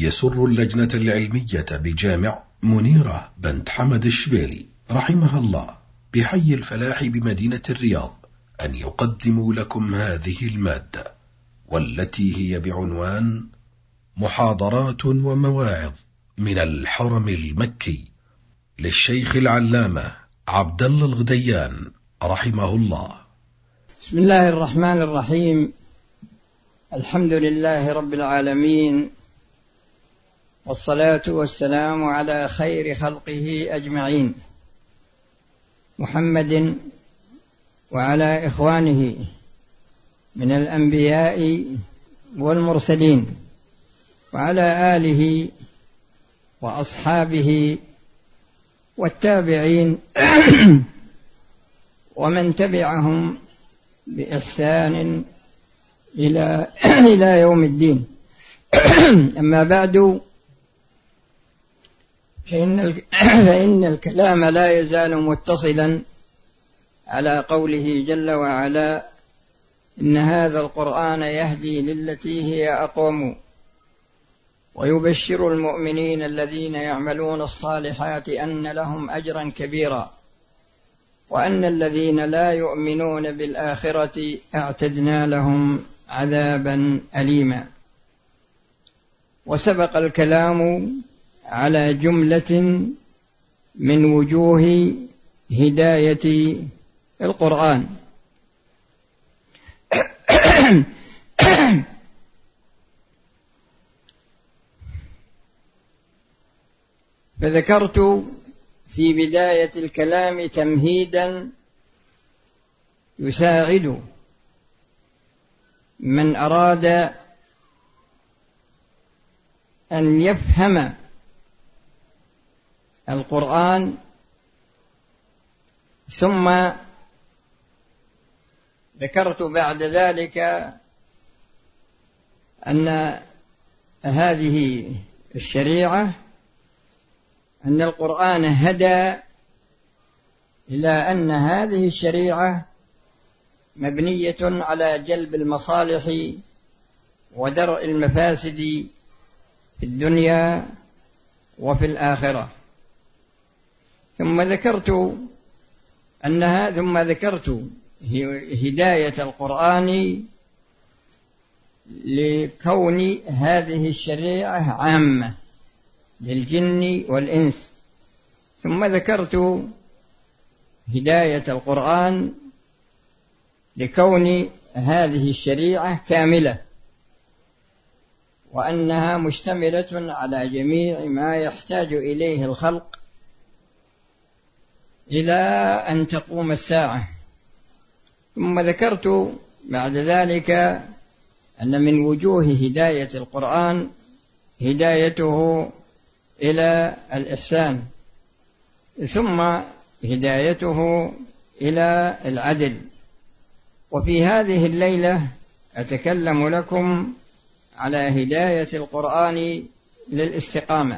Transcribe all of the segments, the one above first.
يسر اللجنة العلمية بجامع منيرة بنت حمد الشبيلي رحمها الله بحي الفلاح بمدينة الرياض أن يقدموا لكم هذه المادة، والتي هي بعنوان محاضرات ومواعظ من الحرم المكي للشيخ العلامة عبد الله الغديان رحمه الله. بسم الله الرحمن الرحيم. الحمد لله رب العالمين، والصلاة والسلام على خير خلقه أجمعين، محمد وعلى إخوانه من الأنبياء والمرسلين، وعلى آله وأصحابه والتابعين ومن تبعهم بإحسان إلى يوم الدين. أما بعد، فإن الكلام لا يزال متصلا على قوله جل وعلا: إن هذا القرآن يهدي للتي هي أقوم ويبشر المؤمنين الذين يعملون الصالحات أن لهم أجرا كبيرا وأن الذين لا يؤمنون بالآخرة أعتدنا لهم عذابا أليما. وسبق الكلام على جملة من وجوه هداية القرآن. فذكرت في بداية الكلام تمهيدا يساعد من أراد أن يفهم القرآن، ثم ذكرت بعد ذلك أن هذه الشريعة، أن القرآن هدى إلى أن هذه الشريعة مبنية على جلب المصالح ودرء المفاسد في الدنيا وفي الآخرة. ثم ذكرت هداية القرآن لكون هذه الشريعة عامة للجن والإنس. ثم ذكرت هداية القرآن لكون هذه الشريعة كاملة، وأنها مشتملة على جميع ما يحتاج إليه الخلق إلى أن تقوم الساعة. ثم ذكرت بعد ذلك أن من وجوه هداية القرآن هدايته إلى الإحسان، ثم هدايته إلى العدل. وفي هذه الليلة أتكلم لكم على هداية القرآن للاستقامة.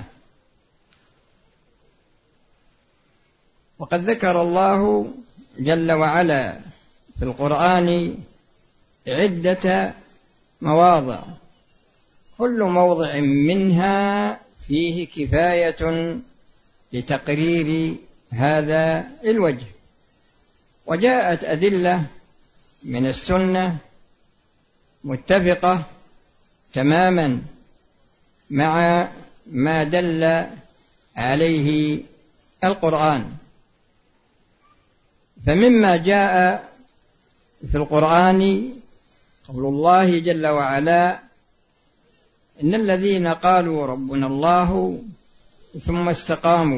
وقد ذكر الله جل وعلا في القرآن عدة مواضع، كل موضع منها فيه كفاية لتقرير هذا الوجه. وجاءت أدلة من السنة متفقة تماما مع ما دل عليه القرآن. فمما جاء في القرآن قول الله جل وعلا: إن الذين قالوا ربنا الله ثم استقاموا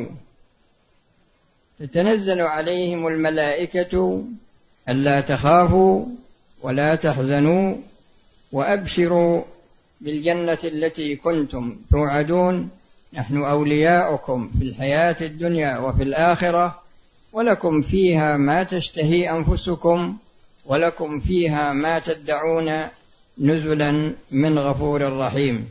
تتنزل عليهم الملائكة ألا تخافوا ولا تحزنوا وأبشروا بالجنة التي كنتم توعدون، نحن أولياؤكم في الحياة الدنيا وفي الآخرة، ولكم فيها ما تشتهي أنفسكم ولكم فيها ما تدعون نزلا من غفور رحيم.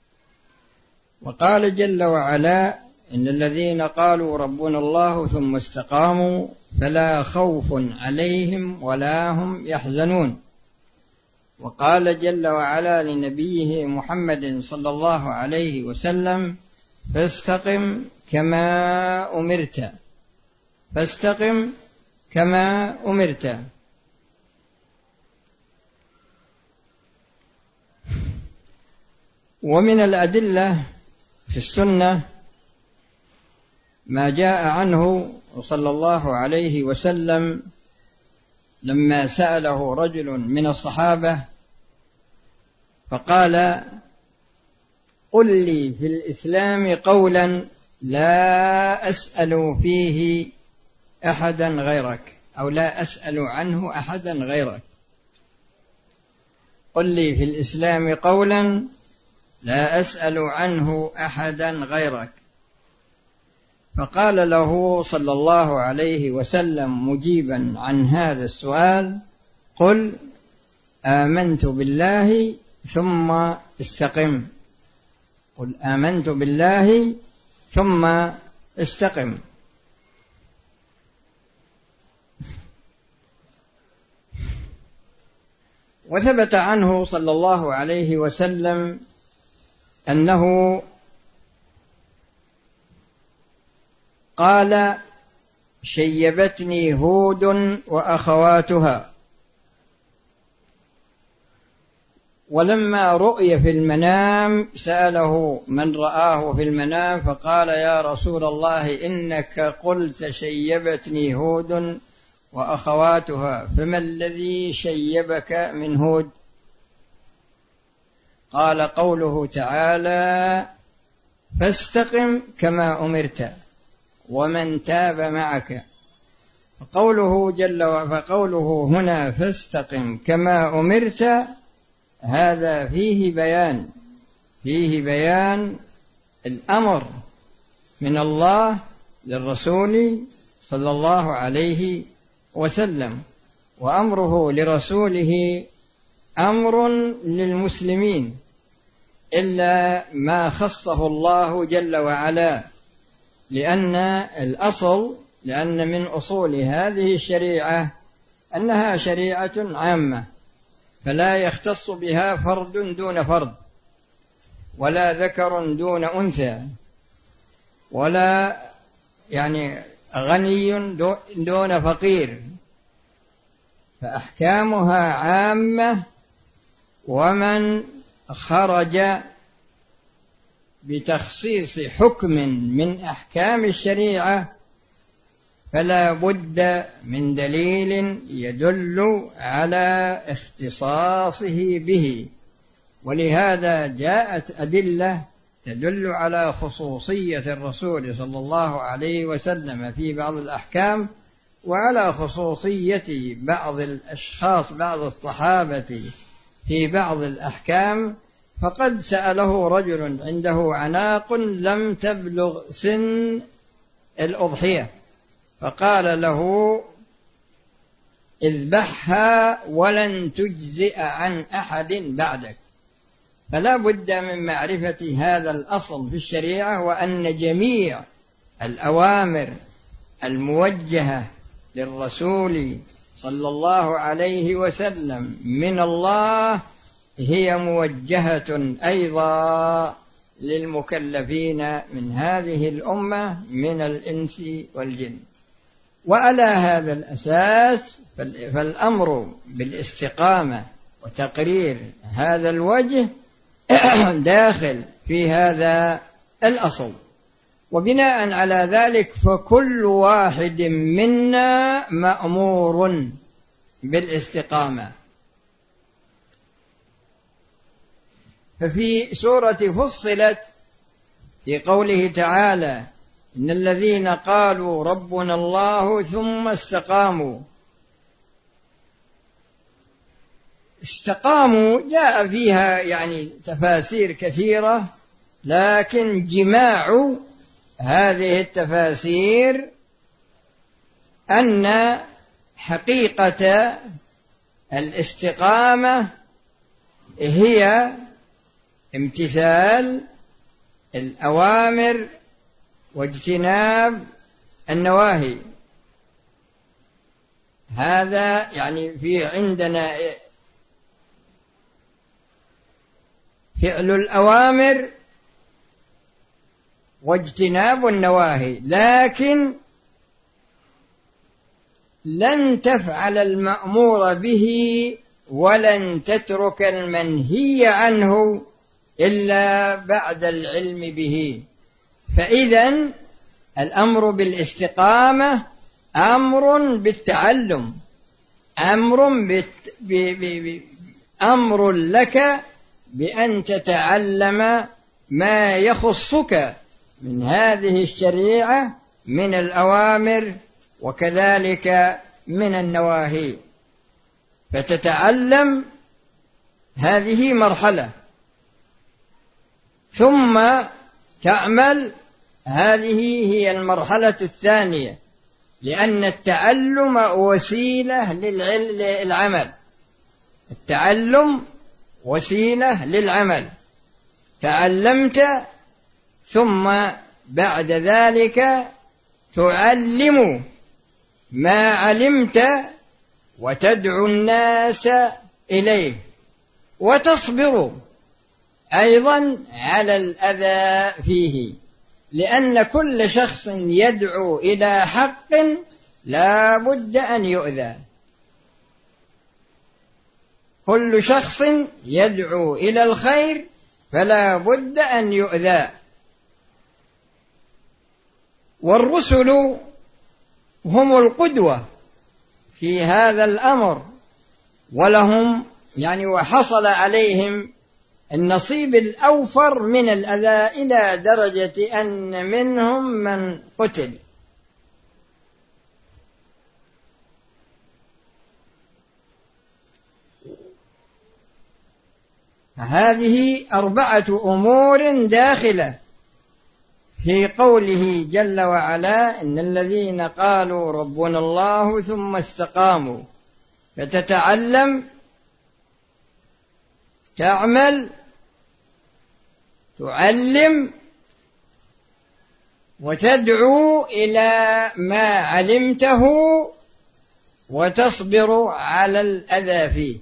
وقال جل وعلا: إن الذين قالوا ربنا الله ثم استقاموا فلا خوف عليهم ولا هم يحزنون. وقال جل وعلا لنبيه محمد صلى الله عليه وسلم: فاستقم كما أمرت، فاستقم كما أمرت. ومن الأدلة في السنة ما جاء عنه صلى الله عليه وسلم لما سأله رجل من الصحابة فقال: قل لي في الإسلام قولا لا أسأل فيه أحدا غيرك، أو لا أسأل عنه أحدا غيرك. قل لي في الإسلام قولا لا أسأل عنه أحدا غيرك. فقال له صلى الله عليه وسلم مجيبا عن هذا السؤال: قل آمنت بالله ثم استقم، قل آمنت بالله ثم استقم. وثبت عنه صلى الله عليه وسلم أنه قال: شيبتني هود وأخواتها. ولما رؤي في المنام سأله من رآه في المنام فقال: يا رسول الله إنك قلت شيبتني هود وأخواتها، فما الذي شيبك من هود؟ قال: قوله تعالى: فاستقم كما أمرت ومن تاب معك. فقوله هنا فاستقم كما أمرت، هذا فيه بيان الأمر من الله للرسول صلى الله عليه وسلم، وأمره لرسوله أمر للمسلمين إلا ما خصه الله جل وعلا، لأن من أصول هذه الشريعة أنها شريعة عامة، فلا يختص بها فرد دون فرد، ولا ذكر دون أنثى، ولا غني دون فقير، فأحكامها عامة. ومن خرج بتخصيص حكم من أحكام الشريعة فلا بد من دليل يدل على اختصاصه به، ولهذا جاءت أدلة تدل على خصوصية الرسول صلى الله عليه وسلم في بعض الأحكام، وعلى خصوصية بعض الأشخاص بعض الصحابة في بعض الأحكام. فقد سأله رجل عنده عناق لم تبلغ سن الأضحية، فقال له: اذبحها ولن تجزئ عن أحد بعدك. فلا بد من معرفة هذا الأصل في الشريعة، وأن جميع الأوامر الموجهة للرسول صلى الله عليه وسلم من الله هي موجهة أيضا للمكلفين من هذه الأمة من الإنس والجن. وعلى هذا الأساس فالأمر بالاستقامة وتقرير هذا الوجه داخل في هذا الأصل. وبناء على ذلك فكل واحد منا مأمور بالاستقامة. ففي سورة فصلت في قوله تعالى: إن الذين قالوا ربنا الله ثم استقاموا. استقاموا جاء فيها تفاسير كثيرة، لكن جماع هذه التفاسير أن حقيقة الاستقامة هي امتثال الأوامر واجتناب النواهي. هذا في عندنا فعل الأوامر واجتناب النواهي، لكن لن تفعل المأمور به ولن تترك المنهي عنه إلا بعد العلم به. فإذن الأمر بالاستقامة أمر بالتعلم، أمر لك بأن تتعلم ما يخصك من هذه الشريعة من الأوامر وكذلك من النواهي، فتتعلم هذه مرحلة، ثم تعمل، هذه هي المرحلة الثانية، لأن التعلم وسيلة للعمل. التعلم وسيلة للعمل، تعلمت ثم بعد ذلك تعلم ما علمت وتدعو الناس إليه، وتصبر أيضا على الأذى فيه، لأن كل شخص يدعو إلى حق لا بد أن يؤذى. كل شخص يدعو إلى الخير فلا بد أن يؤذى. والرسل هم القدوة في هذا الأمر، ولهم وحصل عليهم النصيب الأوفر من الأذى إلى درجة أن منهم من قتل. هذه 4 أمور داخلة في قوله جل وعلا: إن الذين قالوا ربنا الله ثم استقاموا. فتتعلم، تعمل، تعلم، وتدعو إلى ما علمته، وتصبر على الأذى فيه.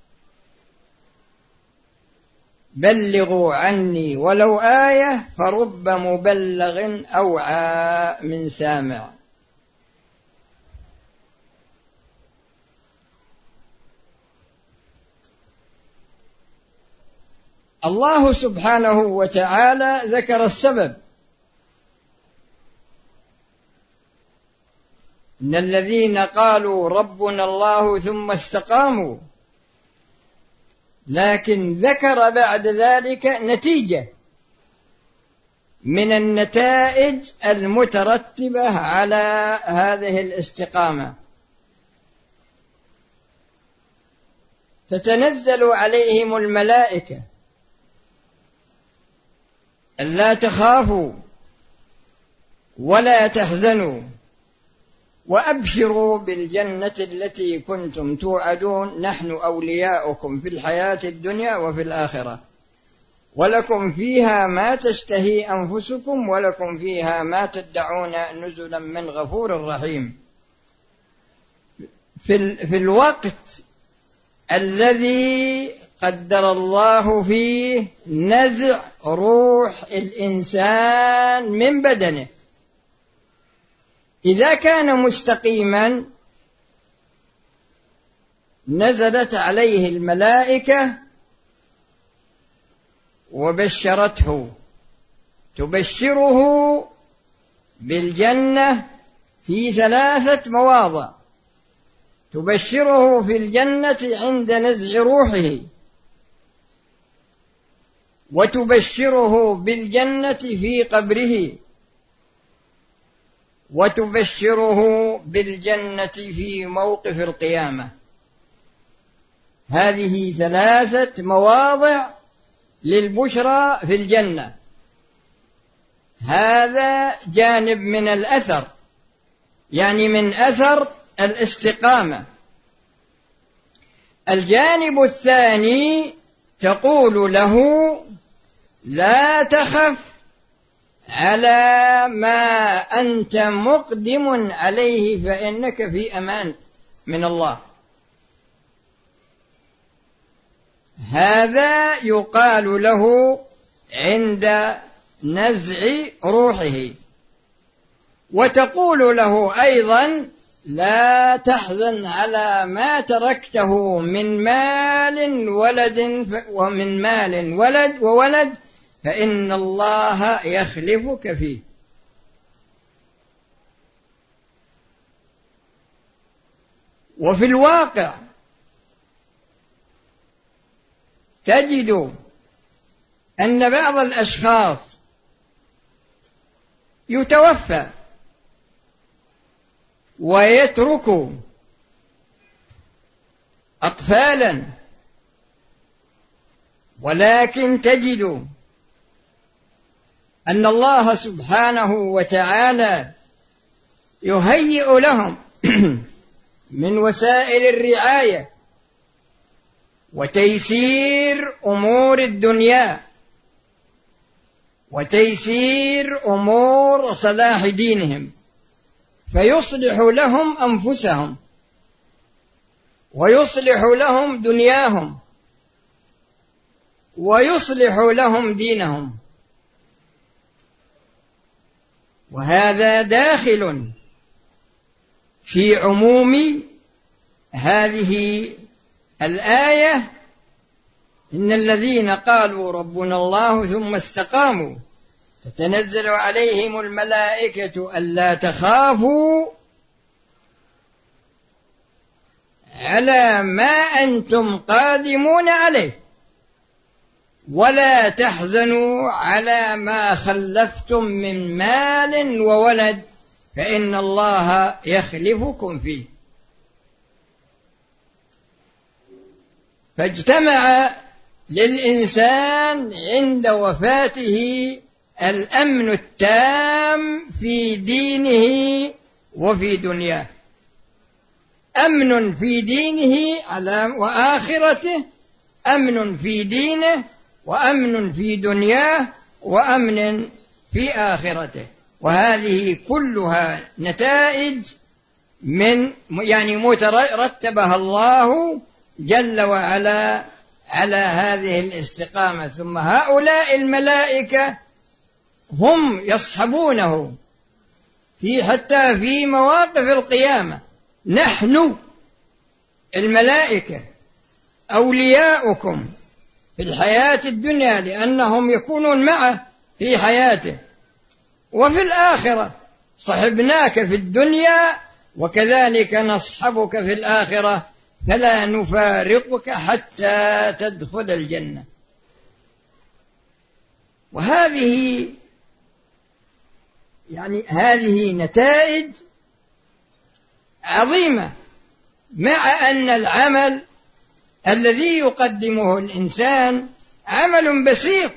بلغوا عني ولو آية فرب مبلغ أوعى من سامع. الله سبحانه وتعالى ذكر السبب: إن الذين قالوا ربنا الله ثم استقاموا، لكن ذكر بعد ذلك نتيجة من النتائج المترتبة على هذه الاستقامة. تتنزل عليهم الملائكة ألا تخافوا ولا تحزنوا وأبشروا بالجنة التي كنتم توعدون، نحن أولياؤكم في الحياة الدنيا وفي الآخرة، ولكم فيها ما تشتهي أنفسكم ولكم فيها ما تدعون نزلا من غفور رحيم. في الوقت الذي قدر الله فيه نزع روح الإنسان من بدنه، إذا كان مستقيما نزلت عليه الملائكة وبشرته، تبشره بالجنة في 3 مواضع: تبشره في الجنة عند نزع روحه، وتبشره بالجنة في قبره، وتبشره بالجنة في موقف القيامة. هذه 3 مواضع للبشرى في الجنة. هذا جانب من الأثر، من أثر الاستقامة. الجانب الثاني تقول له: لا تخف على ما أنت مقدم عليه فإنك في أمان من الله. هذا يقال له عند نزع روحه. وتقول له أيضا: لا تحزن على ما تركته من مال وولد فإن الله يخلفك فيه. وفي الواقع تجد أن بعض الأشخاص يتوفى ويترك أطفالا، ولكن تجد أن الله سبحانه وتعالى يهيئ لهم من وسائل الرعاية وتيسير أمور الدنيا وتيسير أمور صلاح دينهم، فيصلح لهم أنفسهم ويصلح لهم دنياهم ويصلح لهم دينهم. وهذا داخل في عموم هذه الآية: إن الذين قالوا ربنا الله ثم استقاموا تتنزل عليهم الملائكة ألا تخافوا على ما أنتم قادمون عليه ولا تحزنوا على ما خلفتم من مال وولد فإن الله يخلفكم فيه. فاجتمع للإنسان عند وفاته الأمن التام في دينه وفي دنياه، أمن في دينه وآخرته، أمن في دينه وأمن في دنياه وأمن في آخرته. وهذه كلها نتائج رتبها الله جل وعلا على هذه الاستقامة. ثم هؤلاء الملائكة هم يصحبونه حتى في مواقف القيامة. نحن الملائكة أولياؤكم في الحياة الدنيا لأنهم يكونون معه في حياته، وفي الآخرة صحبناك في الدنيا وكذلك نصحبك في الآخرة فلا نفارقك حتى تدخل الجنة. وهذه هذه نتائج عظيمة، مع أن العمل الذي يقدمه الإنسان عمل بسيط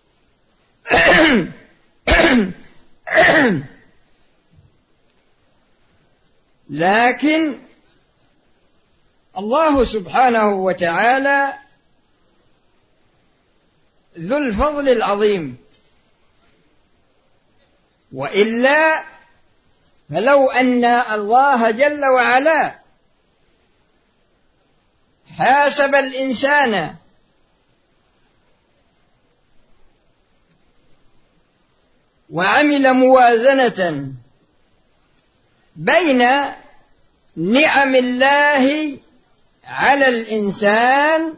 لكن الله سبحانه وتعالى ذو الفضل العظيم، وإلا فلو أن الله جل وعلا حاسب الإنسان وعمل موازنة بين نعم الله على الإنسان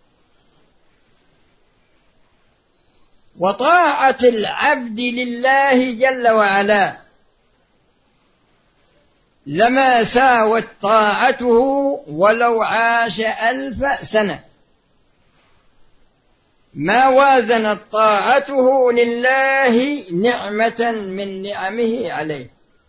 وطاعة العبد لله جل وعلا، لما ساوت طاعته ولو عاش 1000 سنة، ما وازنت طاعته لله نعمة من نعمه عليه.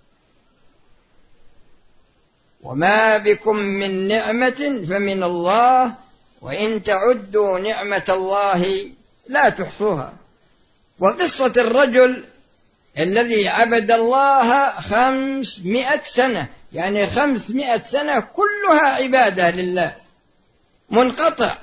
وما بكم من نعمة فمن الله وإن تعدوا نعمة الله لا تحصوها. وقصة الرجل الذي عبد الله 500 سنة، 500 سنة كلها عبادة لله منقطع،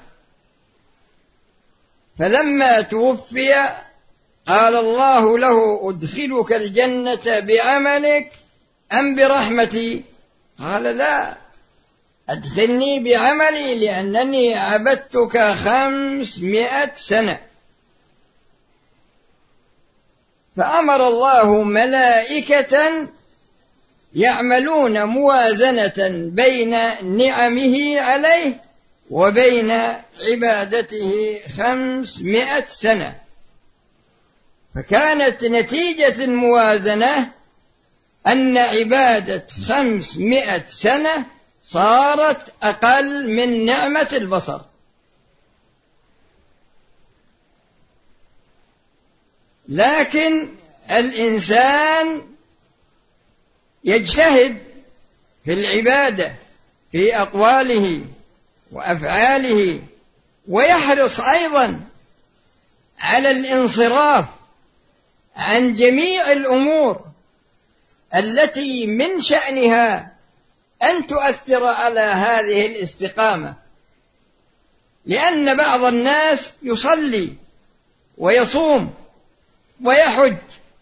فلما توفي قال الله له: أدخلك الجنة بعملك أم برحمتي؟ قال: لا، أدخلني بعملي لأنني عبدتك 500 سنة. فأمر الله ملائكة يعملون موازنة بين نعمه عليه وبين عبادته 500 سنة. فكانت نتيجة الموازنة أن عبادة 500 سنة صارت أقل من نعمة البصر. لكن الإنسان يجتهد في العبادة في أقواله وأفعاله، ويحرص أيضا على الانصراف عن جميع الأمور التي من شأنها أن تؤثر على هذه الاستقامة. لأن بعض الناس يصلي ويصوم ويحج،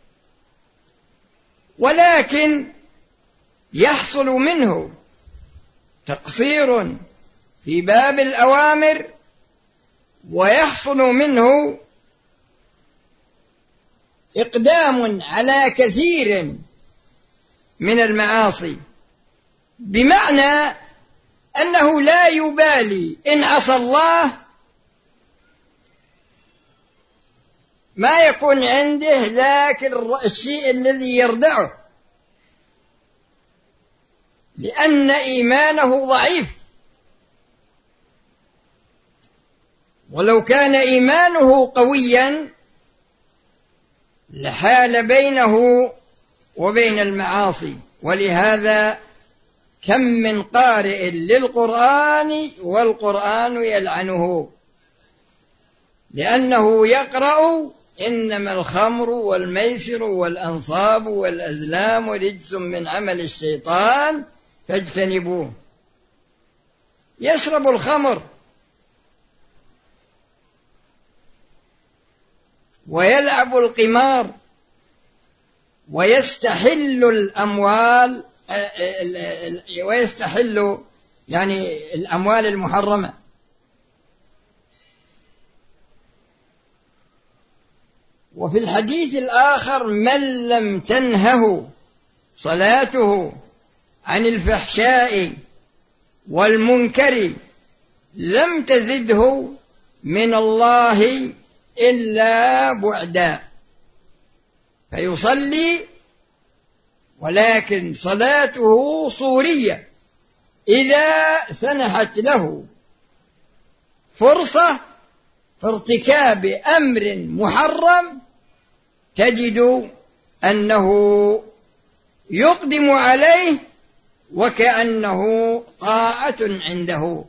ولكن يحصل منه تقصير في باب الأوامر، ويحصل منه إقدام على كثير من المعاصي، بمعنى أنه لا يبالي إن عصى الله، ما يكون عنده ذاك الشيء الذي يردعه، لأن إيمانه ضعيف. ولو كان إيمانه قويا لحال بينه وبين المعاصي. ولهذا كم من قارئ للقرآن والقرآن يلعنه، لأنه يقرأ إنما الخمر والميسر والأنصاب والأزلام رجس من عمل الشيطان فاجتنبوه. يشرب الخمر ويلعب القمار ويستحل الأموال، ويستحل يعني الأموال المحرمة. وفي الحديث الآخر: من لم تنهه صلاته عن الفحشاء والمنكر لم تزده من الله إلا بعدا. فيصلي ولكن صلاته صورية، إذا سنحت له فرصة في ارتكاب أمر محرم تجد أنه يقدم عليه وكأنه طاعة عنده.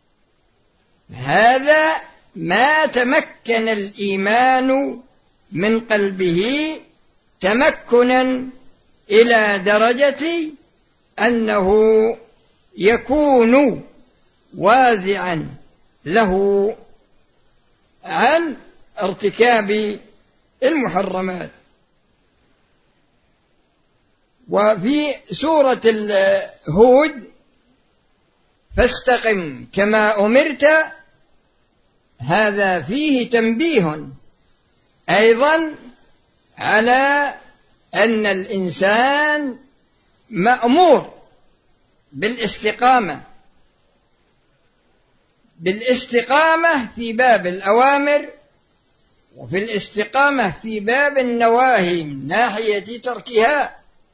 هذا ما تمكن الإيمان من قلبه تمكنا إلى درجة أنه يكون وازعا له عن ارتكاب المحرمات. وفي سورة هود: فاستقم كما أمرت، هذا فيه تنبيه أيضا على أن الإنسان مأمور بالاستقامة في باب الأوامر، وفي الاستقامة في باب النواهي من ناحية تركها،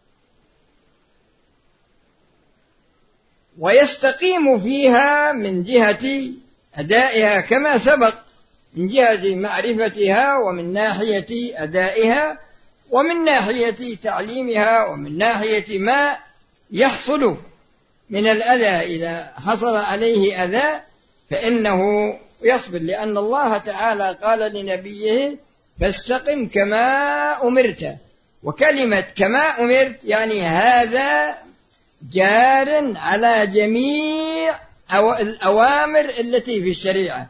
ويستقيم فيها من جهة أدائها كما سبق، من جهة معرفتها ومن ناحية أدائها ومن ناحية تعليمها ومن ناحية ما يحصل من الأذى. إذا حصل عليه أذى فإنه يصبر، لأن الله تعالى قال لنبيه: فاستقم كما أمرت. وكلمة كما أمرت يعني هذا جار على جميع الأوامر التي في الشريعة،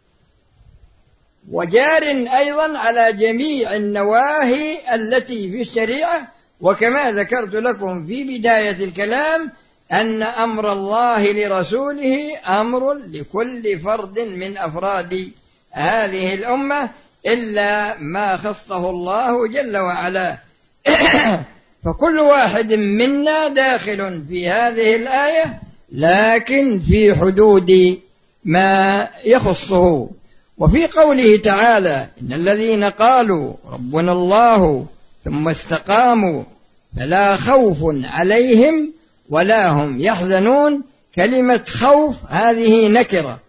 وجار أيضا على جميع النواهي التي في الشريعة. وكما ذكرت لكم في بداية الكلام أن أمر الله لرسوله أمر لكل فرد من أفراد هذه الأمة إلا ما خصه الله جل وعلا. فكل واحد منا داخل في هذه الآية، لكن في حدود ما يخصه. وفي قوله تعالى: إن الذين قالوا ربنا الله ثم استقاموا فلا خوف عليهم ولا هم يحزنون. كلمة خوف هذه نكرة،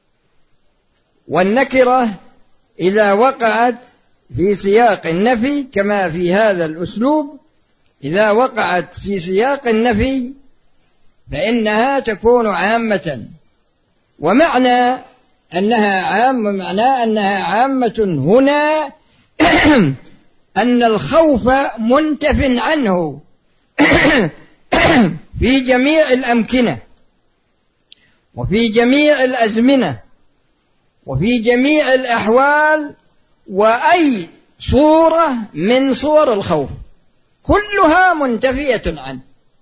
والنكرة إذا وقعت في سياق النفي كما في هذا الأسلوب، إذا وقعت في سياق النفي فإنها تكون عامة، ومعنى أنها عامة هنا أن الخوف منتف عنه في جميع الأمكنة وفي جميع الأزمنة وفي جميع الأحوال، وأي صورة من صور الخوف كلها منتفية عنه،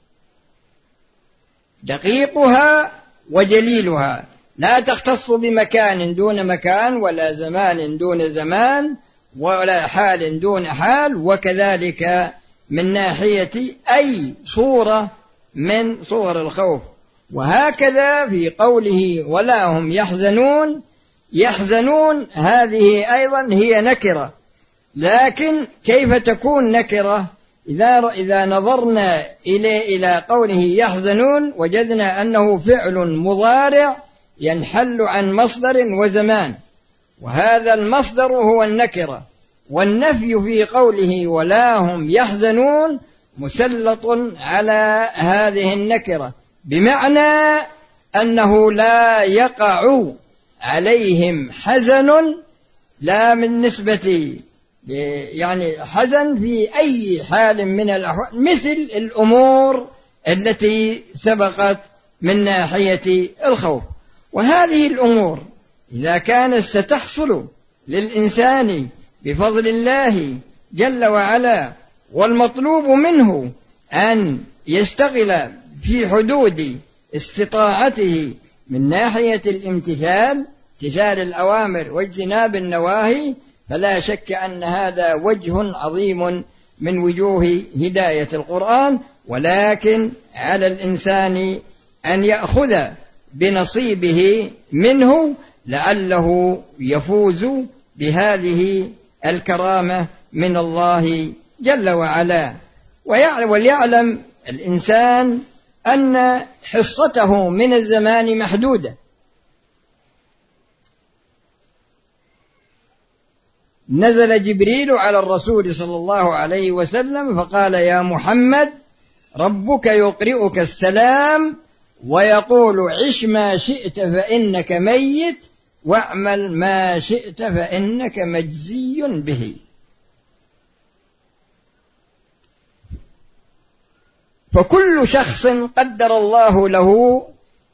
دقيقها وجليلها، لا تختص بمكان دون مكان ولا زمان دون زمان ولا حال دون حال، وكذلك من ناحية أي صورة من صور الخوف. وهكذا في قوله ولا هم يحزنون هذه أيضا هي نكرة، لكن كيف تكون نكرة؟ إذا نظرنا إلى قوله يحزنون وجدنا أنه فعل مضارع ينحل عن مصدر وزمان، وهذا المصدر هو النكرة، والنفي في قوله ولا هم يحزنون مسلط على هذه النكرة، بمعنى أنه لا يقع عليهم حزن، لا من نسبة يعني حزن في أي حال من الأحوال، مثل الأمور التي سبقت من ناحية الخوف. وهذه الأمور إذا كانت ستحصل للإنسان بفضل الله جل وعلا، والمطلوب منه أن يشتغل في حدود استطاعته من ناحية الامتثال الأوامر واجتناب النواهي، فلا شك أن هذا وجه عظيم من وجوه هداية القرآن. ولكن على الإنسان أن يأخذ بنصيبه منه لعله يفوز بهذه الكرامة من الله جل وعلا. وليعلم الإنسان أن حصته من الزمان محدودة. نزل جبريل على الرسول صلى الله عليه وسلم فقال: يا محمد ربك يقرئك السلام ويقول: عش ما شئت فإنك ميت، واعمل ما شئت فإنك مجزي به. فكل شخص قدر الله له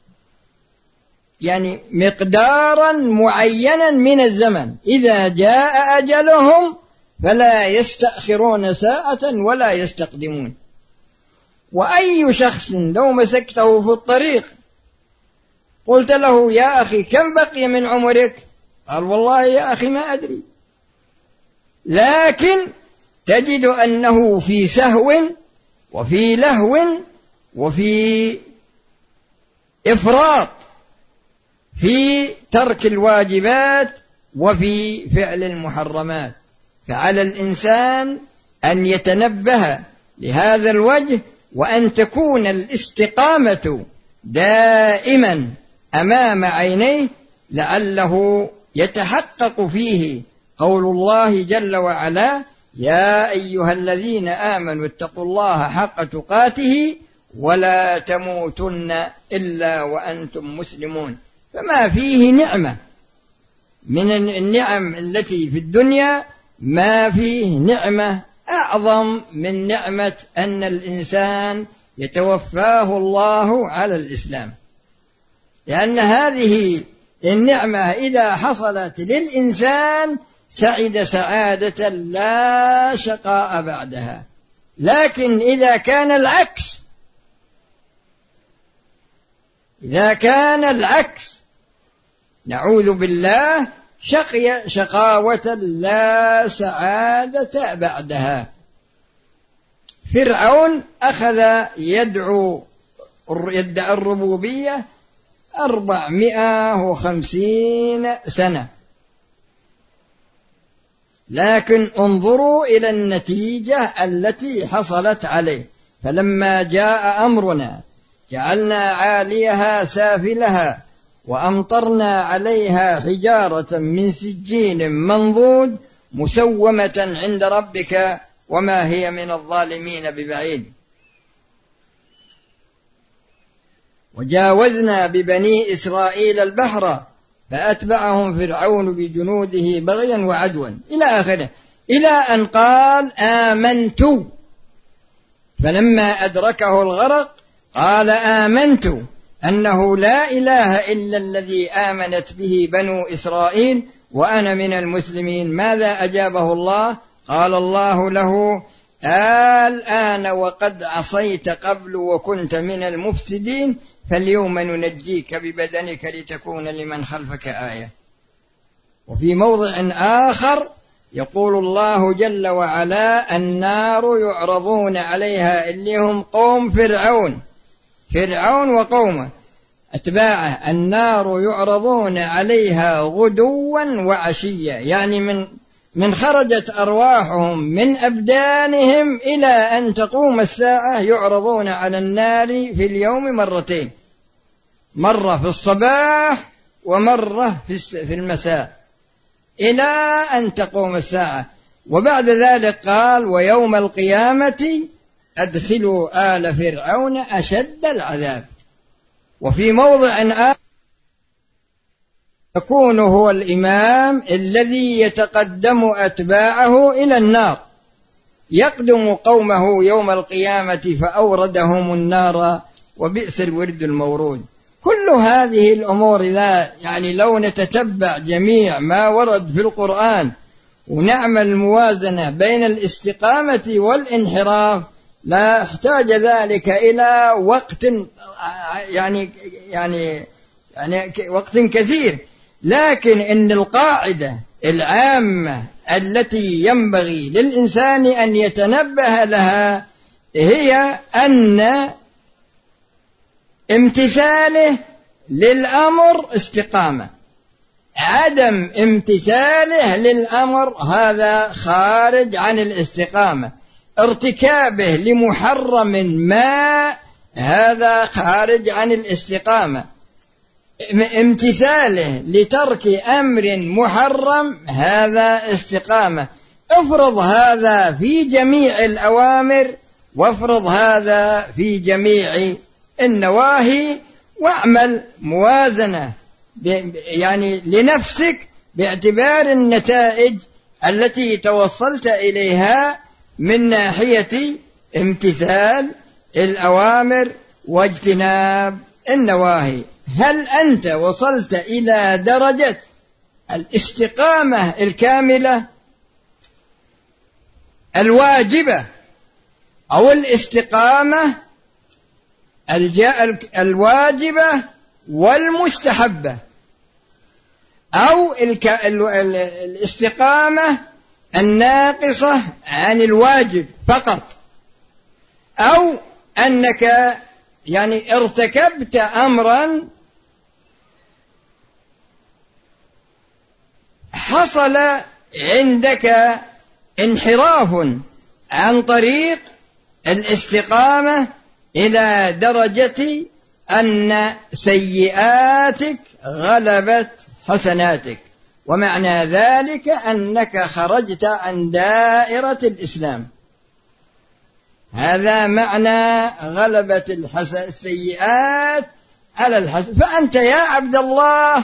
يعني مقدارا معينا من الزمن، إذا جاء أجلهم فلا يستأخرون ساعة ولا يستقدمون. وأي شخص لو مسكته في الطريق قلت له: يا أخي كم بقي من عمرك؟ قال: والله يا أخي ما أدري. لكن تجد أنه في سهو وفي لهو وفي إفراط في ترك الواجبات وفي فعل المحرمات. فعلى الإنسان أن يتنبه لهذا الوجه، وأن تكون الاستقامة دائما أمام عينيه، لعله يتحقق فيه قول الله جل وعلا: يا أيها الذين آمنوا اتقوا الله حق تقاته ولا تموتن إلا وأنتم مسلمون. فما فيه نعمة من النعم التي في الدنيا، ما فيه نعمة أعظم من نعمة أن الإنسان يتوفاه الله على الإسلام، لأن هذه النعمة إذا حصلت للإنسان سعد سعادة لا شقاء بعدها. لكن إذا كان العكس، إذا كان العكس نعوذ بالله شقي شقاوة لا سعادة بعدها. فرعون أخذ يدعي الربوبية 450 سنة، لكن انظروا إلى النتيجة التي حصلت عليه. فلما جاء أمرنا جعلنا عاليها سافلها وأمطرنا عليها حجارة من سجيل منضود مسومة عند ربك وما هي من الظالمين ببعيد. وجاوزنا ببني إسرائيل البحر فأتبعهم فرعون بجنوده بغيا وعدوا إلى آخره، إلى أن قال آمنت. فلما أدركه الغرق قال آمنت أنه لا إله إلا الذي آمنت به بنو إسرائيل وأنا من المسلمين. ماذا أجابه الله؟ قال الله له الآن وقد عصيت قبل وكنت من المفسدين فاليوم ننجيك ببدنك لتكون لمن خلفك آية. وفي موضع آخر يقول الله جل وعلا النار يعرضون عليها اللي هم قوم فرعون وقومه أتباعه، النار يعرضون عليها غدوا وعشيا، يعني من خرجت أرواحهم من أبدانهم إلى أن تقوم الساعة يعرضون على النار في اليوم مرتين، مرة في الصباح ومرة في المساء إلى أن تقوم الساعة. وبعد ذلك قال ويوم القيامة أدخلوا آل فرعون أشد العذاب. وفي موضع آخر يكون هو الإمام الذي يتقدم أتباعه إلى النار، يقدم قومه يوم القيامة فأوردهم النار وبئس الورد المورود. كل هذه الأمور إذا يعني لو نتتبع جميع ما ورد في القرآن ونعمل موازنة بين الاستقامة والانحراف لا احتاج ذلك إلى وقت يعني وقت كثير، لكن إن القاعدة العامة التي ينبغي للإنسان أن يتنبه لها هي أن امتثاله للأمر استقامة، عدم امتثاله للأمر هذا خارج عن الاستقامة، ارتكابه لمحرم ما هذا خارج عن الاستقامة، امتثاله لترك أمر محرم هذا استقامة. افرض هذا في جميع الأوامر وافرض هذا في جميع النواهي، واعمل موازنة يعني لنفسك باعتبار النتائج التي توصلت إليها من ناحية امتثال الأوامر واجتناب النواهي. هل أنت وصلت إلى درجة الاستقامة الكاملة الواجبة أو الاستقامة الواجبة والمستحبة، أو الاستقامة الناقصة عن الواجب فقط، أو أنك يعني ارتكبت أمرا حصل عندك انحراف عن طريق الاستقامة إلى درجة أن سيئاتك غلبت حسناتك، ومعنى ذلك أنك خرجت عن دائرة الإسلام. هذا معنى غلبة السيئات على الحسن. فأنت يا عبد الله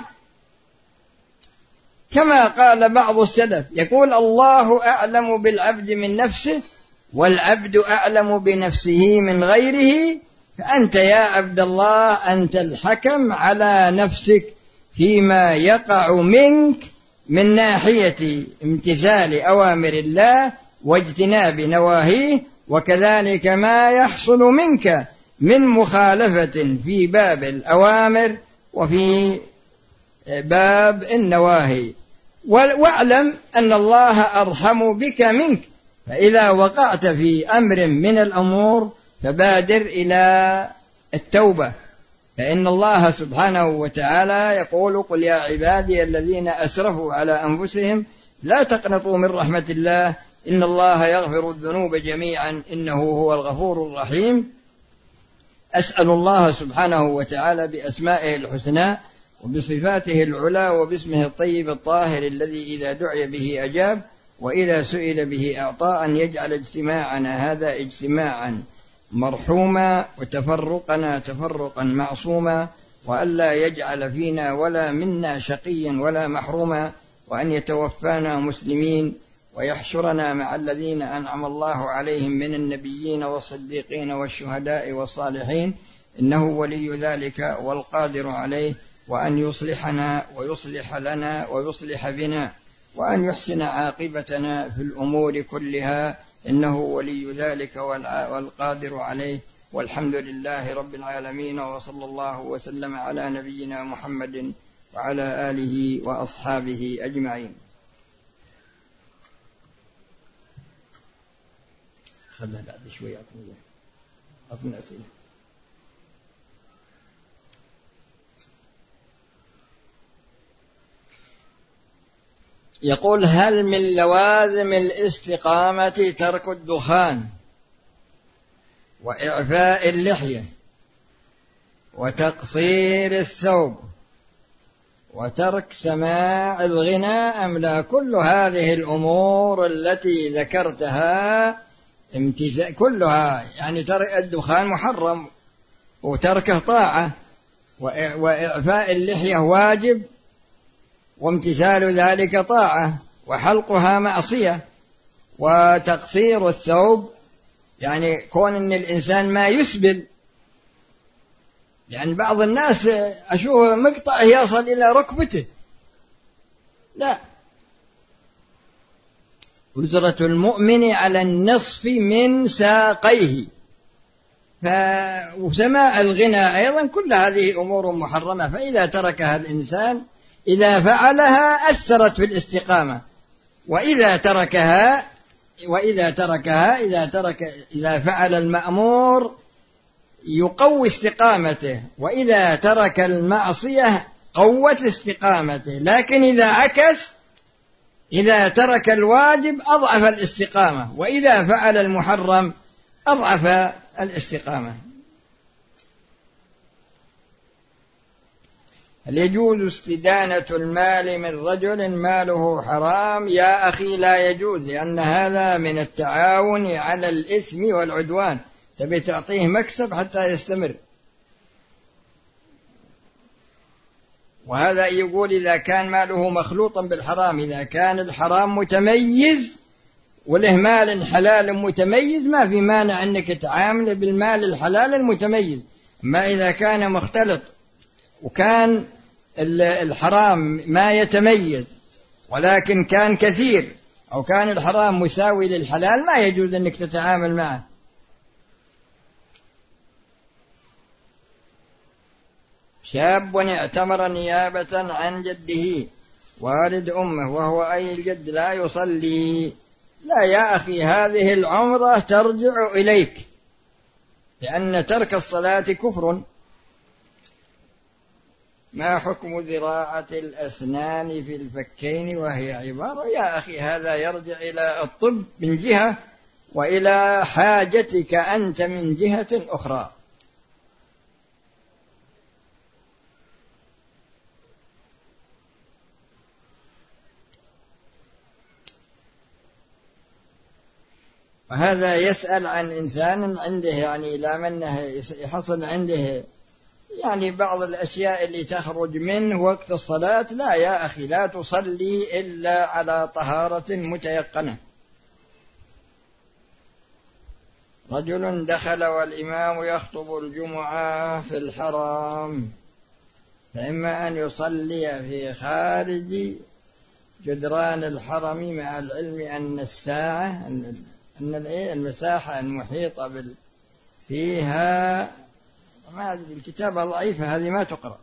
كما قال بعض السلف يقول الله أعلم بالعبد من نفسه والعبد أعلم بنفسه من غيره، فأنت يا عبد الله أنت الحكم على نفسك فيما يقع منك من ناحية امتثال أوامر الله واجتناب نواهيه، وكذلك ما يحصل منك من مخالفة في باب الأوامر وفي باب النواهي. واعلم أن الله أرحم بك منك، فإذا وقعت في أمر من الأمور فبادر إلى التوبة، فإن الله سبحانه وتعالى يقول: قل يا عبادي الذين أسرفوا على أنفسهم لا تقنطوا من رحمة الله إن الله يغفر الذنوب جميعا إنه هو الغفور الرحيم. أسأل الله سبحانه وتعالى بأسمائه الحسنى وبصفاته العلى وباسمه الطيب الطاهر الذي إذا دعي به أجاب وإذا سئل به أعطى أن يجعل اجتماعنا هذا اجتماعا مرحوما وتفرقنا تفرقا معصوما، وألا يجعل فينا ولا منا شقيا ولا محروما، وأن يتوفانا مسلمين ويحشرنا مع الذين أنعم الله عليهم من النبيين والصديقين والشهداء والصالحين إنه ولي ذلك والقادر عليه، وأن يصلحنا ويصلح لنا ويصلح بنا، وأن يحسن عاقبتنا في الأمور كلها إنه ولي ذلك والقادر عليه. والحمد لله رب العالمين، وصلى الله وسلم على نبينا محمد وعلى آله وأصحابه أجمعين. خلنا بعد شوي أعطنا أسئلة. يقول: هل من لوازم الاستقامة ترك الدخان وإعفاء اللحية وتقصير الثوب وترك سماع الغناء أم لا كل هذه الأمور التي ذكرتها كلها يعني ترك الدخان محرم وتركه طاعة، وإعفاء اللحية واجب وامتثال ذلك طاعة، وحلقها معصية، وتقصير الثوب يعني كون أن الإنسان ما يسبل، يعني بعض الناس أشوف مقطع يصل إلى ركبته، لا، وزرة المؤمن على النصف من ساقيه. وسماع الغناء أيضا كل هذه أمور محرمة، فإذا تركها الإنسان إذا فعلها أثرت في الاستقامة، إذا فعل المأمور يقوي استقامته، وإذا ترك المعصية قوت استقامته. لكن إذا عكس، إذا ترك الواجب أضعف الاستقامة، وإذا فعل المحرم أضعف الاستقامة. هل يجوز استدانة المال من رجل ماله حرام؟ يا أخي لا يجوز، لأن هذا من التعاون على الإثم والعدوان، تبي تعطيه مكسب حتى يستمر. وهذا يقول إذا كان ماله مخلوطا بالحرام، إذا كان الحرام متميز وله مال حلال متميز ما في مانع أنك تعامل بالمال الحلال المتميز. ما إذا كان مختلط وكان الحرام ما يتميز ولكن كان كثير، أو كان الحرام مساوي للحلال، ما يجوز أنك تتعامل معه. شاب اعتمر نيابة عن جده والد أمه وهو أي الجد لا يصلي. لا يا أخي، هذه العمرة ترجع إليك، لأن ترك الصلاة كفر. ما حكم ذراعة الأسنان في الفكين وهي عبارة؟ يا أخي هذا يرجع إلى الطب من جهة، وإلى حاجتك أنت من جهة أخرى. وهذا يسأل عن إنسان عنده يعني لا منه يحصل عنده يعني بعض الأشياء اللي تخرج منه وقت الصلاة. لا يا أخي، لا تصلي إلا على طهارة متيقنة. رجل دخل والإمام يخطب الجمعة في الحرم، فإما أن يصلي في خارج جدران الحرم مع العلم أن الساعة أن المساحة المحيطة فيها ما هذه الكتابة ضعيفة، هذه ما تقرأ.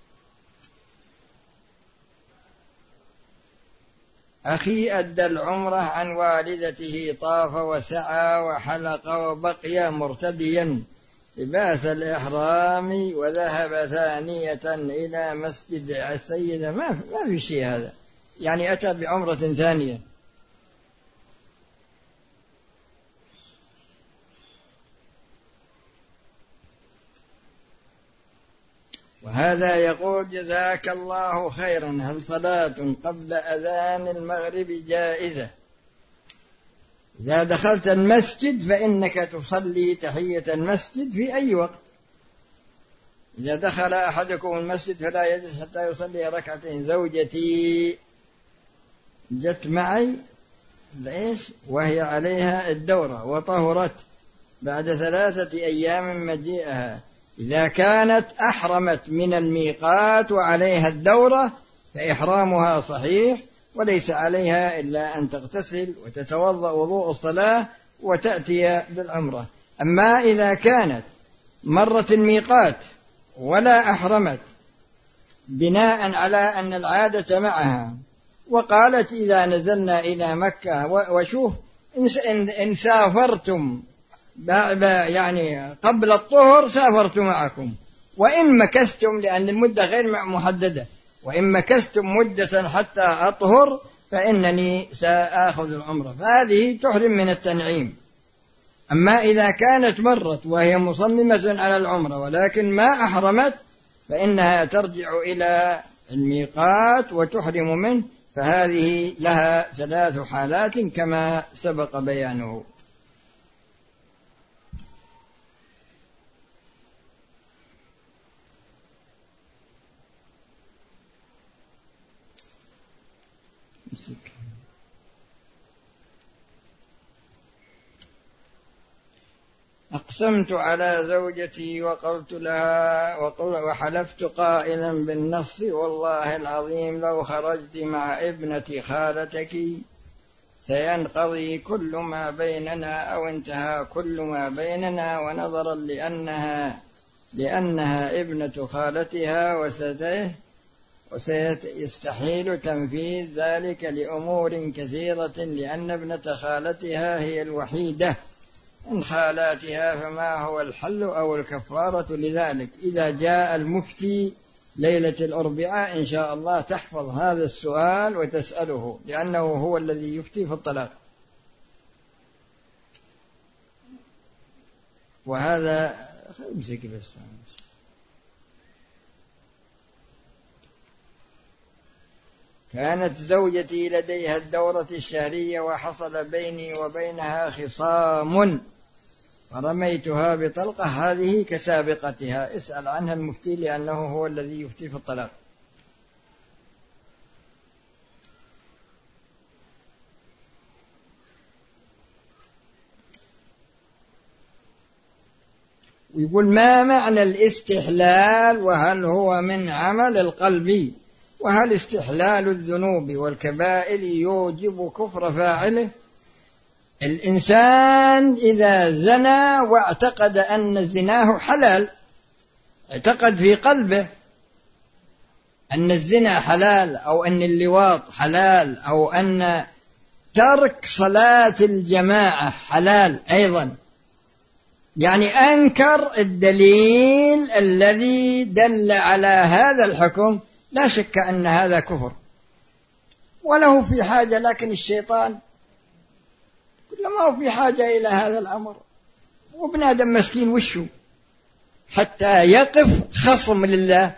أخي أدى العمرة عن والدته، طاف وسعى وحلق وبقي مرتديا لباس الإحرام وذهب ثانية إلى مسجد السيدة. ما في شيء هذا، يعني أتى بعمرة ثانية. وهذا يقول: جزاك الله خيرا، هل صلاة قبل أذان المغرب جائزة؟ إذا دخلت المسجد فإنك تصلي تحية المسجد في أي وقت. إذا دخل أحدكم المسجد فلا يجلس حتى يصلي ركعتين. زوجتي جت معي وهي عليها الدورة وطهرت بعد 3 أيام من مجيئها. إذا كانت أحرمت من الميقات وعليها الدورة فإحرامها صحيح، وليس عليها إلا أن تغتسل وتتوضأ وضوء الصلاة وتأتي بالعمرة. أما إذا كانت مرت الميقات ولا أحرمت بناء على أن العادة معها، وقالت إذا نزلنا إلى مكة وشوف إن سافرتم يعني قبل الطهر سافرت معكم، وإن مكثتم، لأن المدة غير محددة، وإن مكثتم مدة حتى أطهر فإنني سآخذ العمرة، فهذه تحرم من التنعيم. أما إذا كانت مرت وهي مصممة على العمرة ولكن ما أحرمت فإنها ترجع إلى الميقات وتحرم منه، فهذه لها 3 حالات كما سبق بيانه. أقسمت على زوجتي وقلت لها وحلفت قائلا بالنص: والله العظيم لو خرجت مع ابنة خالتك سينقضي كل ما بيننا أو انتهى كل ما بيننا، ونظرا لأنها ابنة خالتها وسيستحيل تنفيذ ذلك لأمور كثيرة، لأن ابنة خالتها هي الوحيدة من خالاتها، فما هو الحل أو الكفارة لذلك؟ إذا جاء المفتي ليلة الأربعاء إن شاء الله تحفظ هذا السؤال وتسأله، لأنه هو الذي يفتي في الطلاق. وهذا امسك بس. كانت زوجتي لديها الدورة الشهرية وحصل بيني وبينها خصام فرميتها بطلقة، هذه كسابقتها. اسأل عنها المفتي لأنه هو الذي يفتي في الطلاق. ويقول: ما معنى الاستحلال، وهل هو من عمل القلب، وهل استحلال الذنوب والكبائر يوجب كفر فاعله؟ الإنسان إذا زنى واعتقد أن زناه حلال، اعتقد في قلبه أن الزنا حلال أو أن اللواط حلال أو أن ترك صلاة الجماعة حلال أيضا، يعني أنكر الدليل الذي دل على هذا الحكم، لا شك أن هذا كفر وله في حاجة. لكن الشيطان كلما هو في حاجة إلى هذا الأمر، وابن آدم مسكين وشه حتى يقف خصم لله.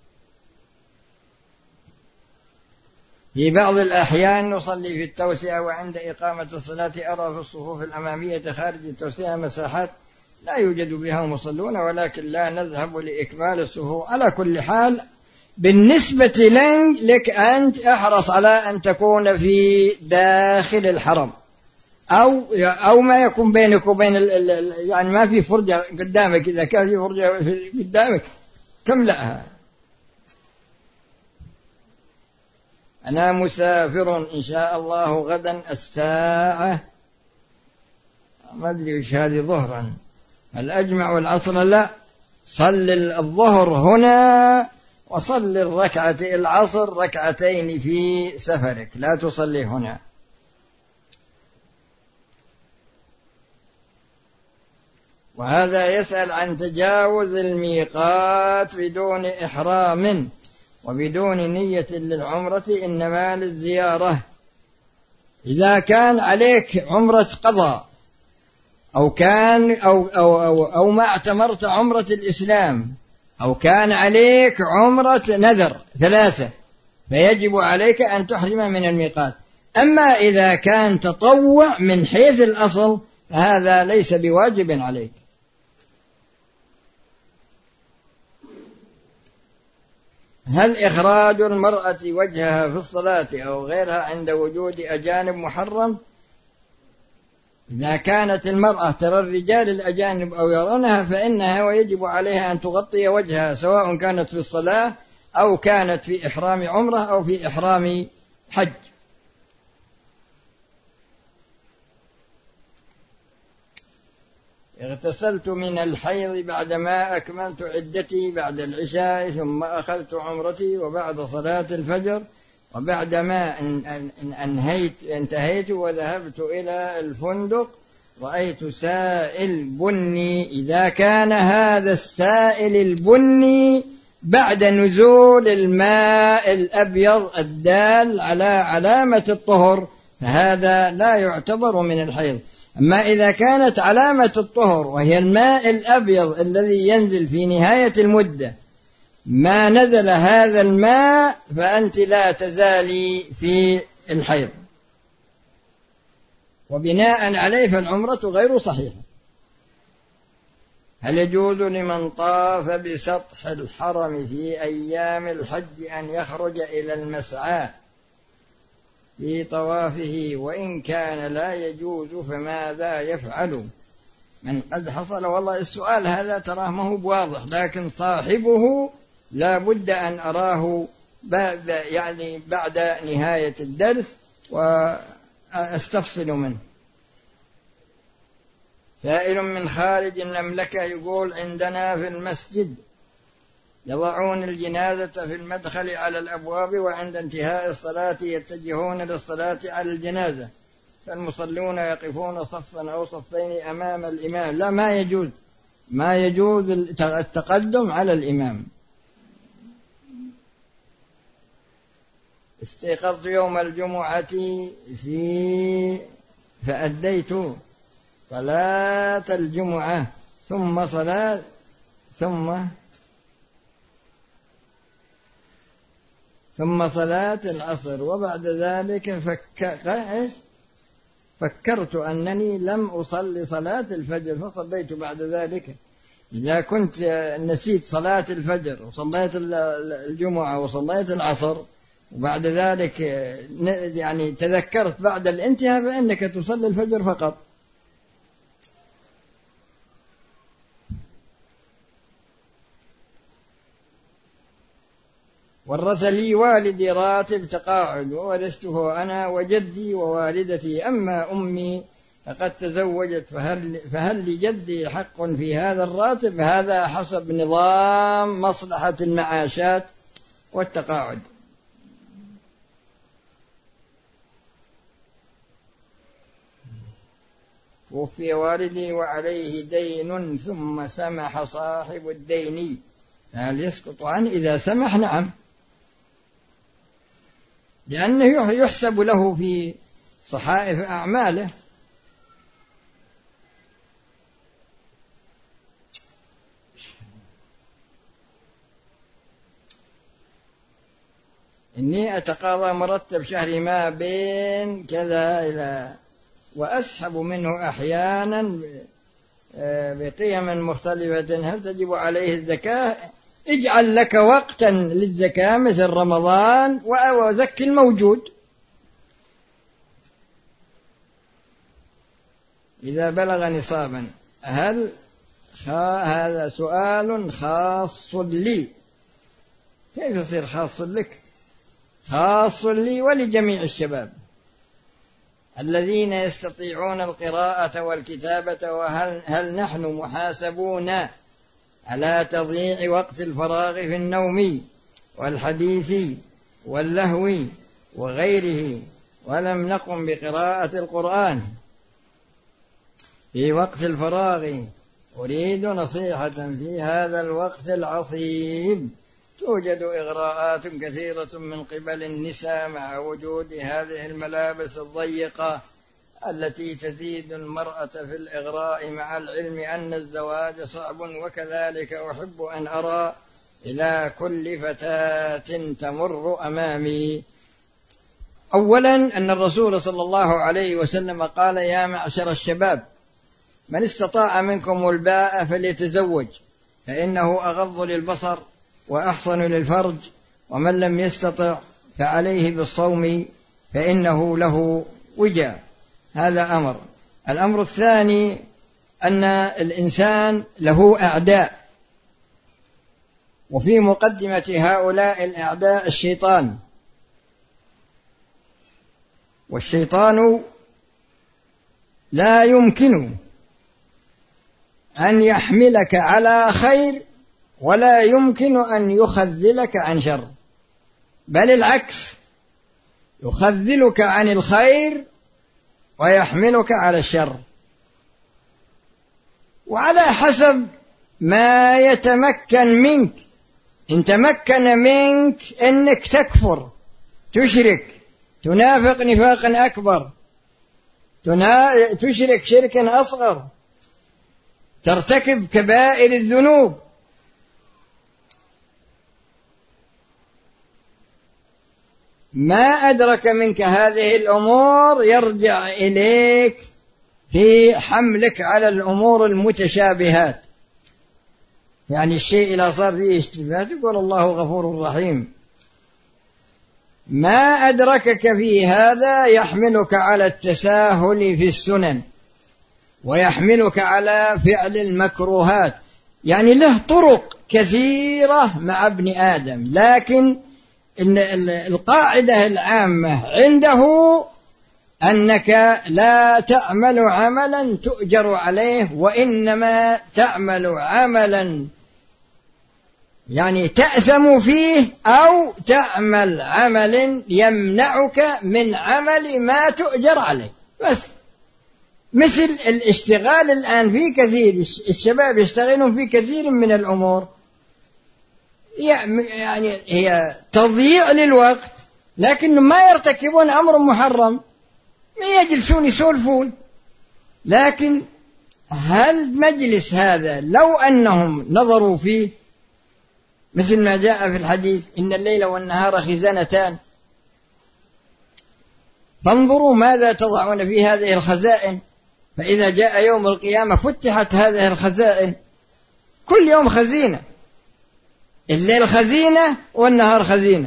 في بعض الأحيان نصلي في التوسعة، وعند إقامة الصلاة أرى في الصفوف الأمامية خارج التوسعة مساحات لا يوجد بها مصلون، ولكن لا نذهب لإكمال الصفوف. على كل حال بالنسبة لك أنت احرص على أن تكون في داخل الحرم، أو ما يكون بينك وبين يعني ما في فرجة قدامك. إذا كان في فرجة قدامك تملأها. أنا مسافر إن شاء الله غدا الساعة ما أدري وش هذه ظهرا، هل أجمع العصر؟ لا، صل الظهر هنا وصل العصر ركعتين في سفرك، لا تصلي هنا. وهذا يسأل عن تجاوز الميقات بدون إحرام وبدون نية للعمرة، إنما للزيارة. إذا كان عليك عمرة قضاء أو ما اعتمرت عمرة الإسلام، أو كان عليك عمرة نذر 3، فيجب عليك أن تحرم من الميقات. أما إذا كان تطوع من حيث الأصل فهذا ليس بواجب عليك. هل إخراج المرأة وجهها في الصلاة أو غيرها عند وجود أجانب محرم؟ إذا كانت المرأة ترى الرجال الأجانب أو يرونها فإنها ويجب عليها أن تغطي وجهها، سواء كانت في الصلاة أو كانت في إحرام عمرة أو في إحرام حج. اغتسلت من الحيض بعدما أكملت عدتي بعد العشاء، ثم أخذت عمرتي وبعد صلاة الفجر، وبعدما انتهيت وذهبت إلى الفندق رأيت سائل بني. إذا كان هذا السائل البني بعد نزول الماء الأبيض الدال على علامة الطهر فهذا لا يعتبر من الحيض. أما إذا كانت علامة الطهر وهي الماء الأبيض الذي ينزل في نهاية المدة ما نزل هذا الماء فأنت لا تزالي في الحيض، وبناء عليه فالعمرة غير صحيحة. هل يجوز لمن طاف بسطح الحرم في أيام الحج أن يخرج إلى المسعى في طوافه، وإن كان لا يجوز فماذا يفعل من قد حصل؟ والله السؤال هذا تراه ما هو بواضح، لكن صاحبه لا بد أن أراه يعني بعد نهاية الدرس وأستفصل منه. سائل من خارج المملكة يقول: عندنا في المسجد يضعون الجنازة في المدخل على الأبواب، وعند انتهاء الصلاة يتجهون للصلاة على الجنازة، فالمصلون يقفون صفا أو صفين أمام الإمام. لا، ما يجوز التقدم على الإمام. استيقظت يوم الجمعة فأديت صلاة الجمعة ثم صلاة العصر، وبعد ذلك فكرت أنني لم أصلي صلاة الفجر فصليت بعد ذلك. إذا كنت نسيت صلاة الفجر وصليت الجمعة وصليت العصر وبعد ذلك يعني تذكرت بعد الانتهاء فإنك تصلي الفجر فقط. ورث لي والدي راتب تقاعد وورثته أنا وجدي ووالدتي، أما أمي فقد تزوجت، فهل لجدي حق في هذا الراتب؟ هذا حسب نظام مصلحة المعاشات والتقاعد. توفي والدي وعليه دين ثم سمح صاحب الدين، هل يسقط عنه؟ إذا سمح نعم، لأنه يحسب له في صحائف أعماله. إني أتقاضى مرتب شهري ما بين كذا إلى، وأسحب منه أحيانا بقيم مختلفة، هل تجب عليه الزكاة؟ اجعل لك وقتا للزكاة مثل رمضان وزك الموجود. إذا بلغ نصابا. هذا سؤال خاص لي. كيف يصير خاص لك؟ خاص لي ولجميع الشباب الذين يستطيعون القراءة والكتابة. وهل نحن محاسبون على تضييع وقت الفراغ في النوم والحديث واللهو وغيره، ولم نقم بقراءة القرآن في وقت الفراغ. أريد نصيحة في هذا الوقت العصيب. توجد إغراءات كثيرة من قبل النساء مع وجود هذه الملابس الضيقة التي تزيد المرأة في الإغراء، مع العلم أن الزواج صعب. وكذلك أحب أن أرى إلى كل فتاة تمر أمامي أولا أن الرسول صلى الله عليه وسلم قال: يا معشر الشباب، من استطاع منكم الباءة فليتزوج، فإنه أغض للبصر وأحصن للفرج، ومن لم يستطع فعليه بالصوم فإنه له وجاء. هذا أمر. الأمر الثاني أن الإنسان له أعداء، وفي مقدمة هؤلاء الأعداء الشيطان، والشيطان لا يمكن أن يحملك على خير ولا يمكن أن يخذلك عن شر، بل العكس، يخذلك عن الخير ويحملك على الشر، وعلى حسب ما يتمكن منك. إن تمكن منك أنك تكفر، تشرك، تنافق نفاقا أكبر، تشرك شركا أصغر، ترتكب كبائر الذنوب، ما أدرك منك هذه الأمور يرجع إليك في حملك على الأمور المتشابهات. يعني الشيء إذا صار فيه اشتباهات يقول الله غفور رحيم. ما أدركك في هذا يحملك على التساهل في السنن، ويحملك على فعل المكروهات. يعني له طرق كثيرة مع ابن آدم، لكن القاعدة العامة عنده أنك لا تعمل عملا تؤجر عليه، وإنما تعمل عملا يعني تأثم فيه، أو تعمل عمل يمنعك من عمل ما تؤجر عليه بس. مثل الاشتغال الآن في كثير الشباب يشتغلون في كثير من الأمور، يعني هي تضييع للوقت، لكن ما يرتكبون أمر محرم، ما يجلسون يسولفون. لكن هل مجلس هذا لو أنهم نظروا فيه مثل ما جاء في الحديث: إن الليل والنهار خزانتان، فانظروا ماذا تضعون في هذه الخزائن، فإذا جاء يوم القيامة فتحت هذه الخزائن، كل يوم خزينة، الليل خزينة والنهار خزينة.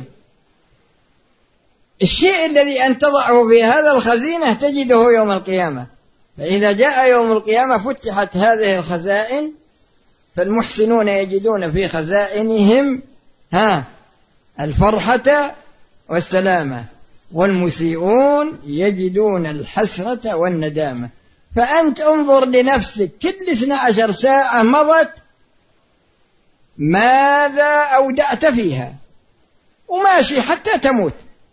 الشيء الذي أن تضعه في هذا الخزينة تجده يوم القيامة، فإذا جاء يوم القيامة فتحت هذه الخزائن، فالمحسنون يجدون في خزائنهم الفرحة والسلامة، والمسيئون يجدون الحسرة والندامة. فأنت انظر لنفسك كل 12 ساعة مضت ماذا أودعت فيها، وماشي حتى تموت.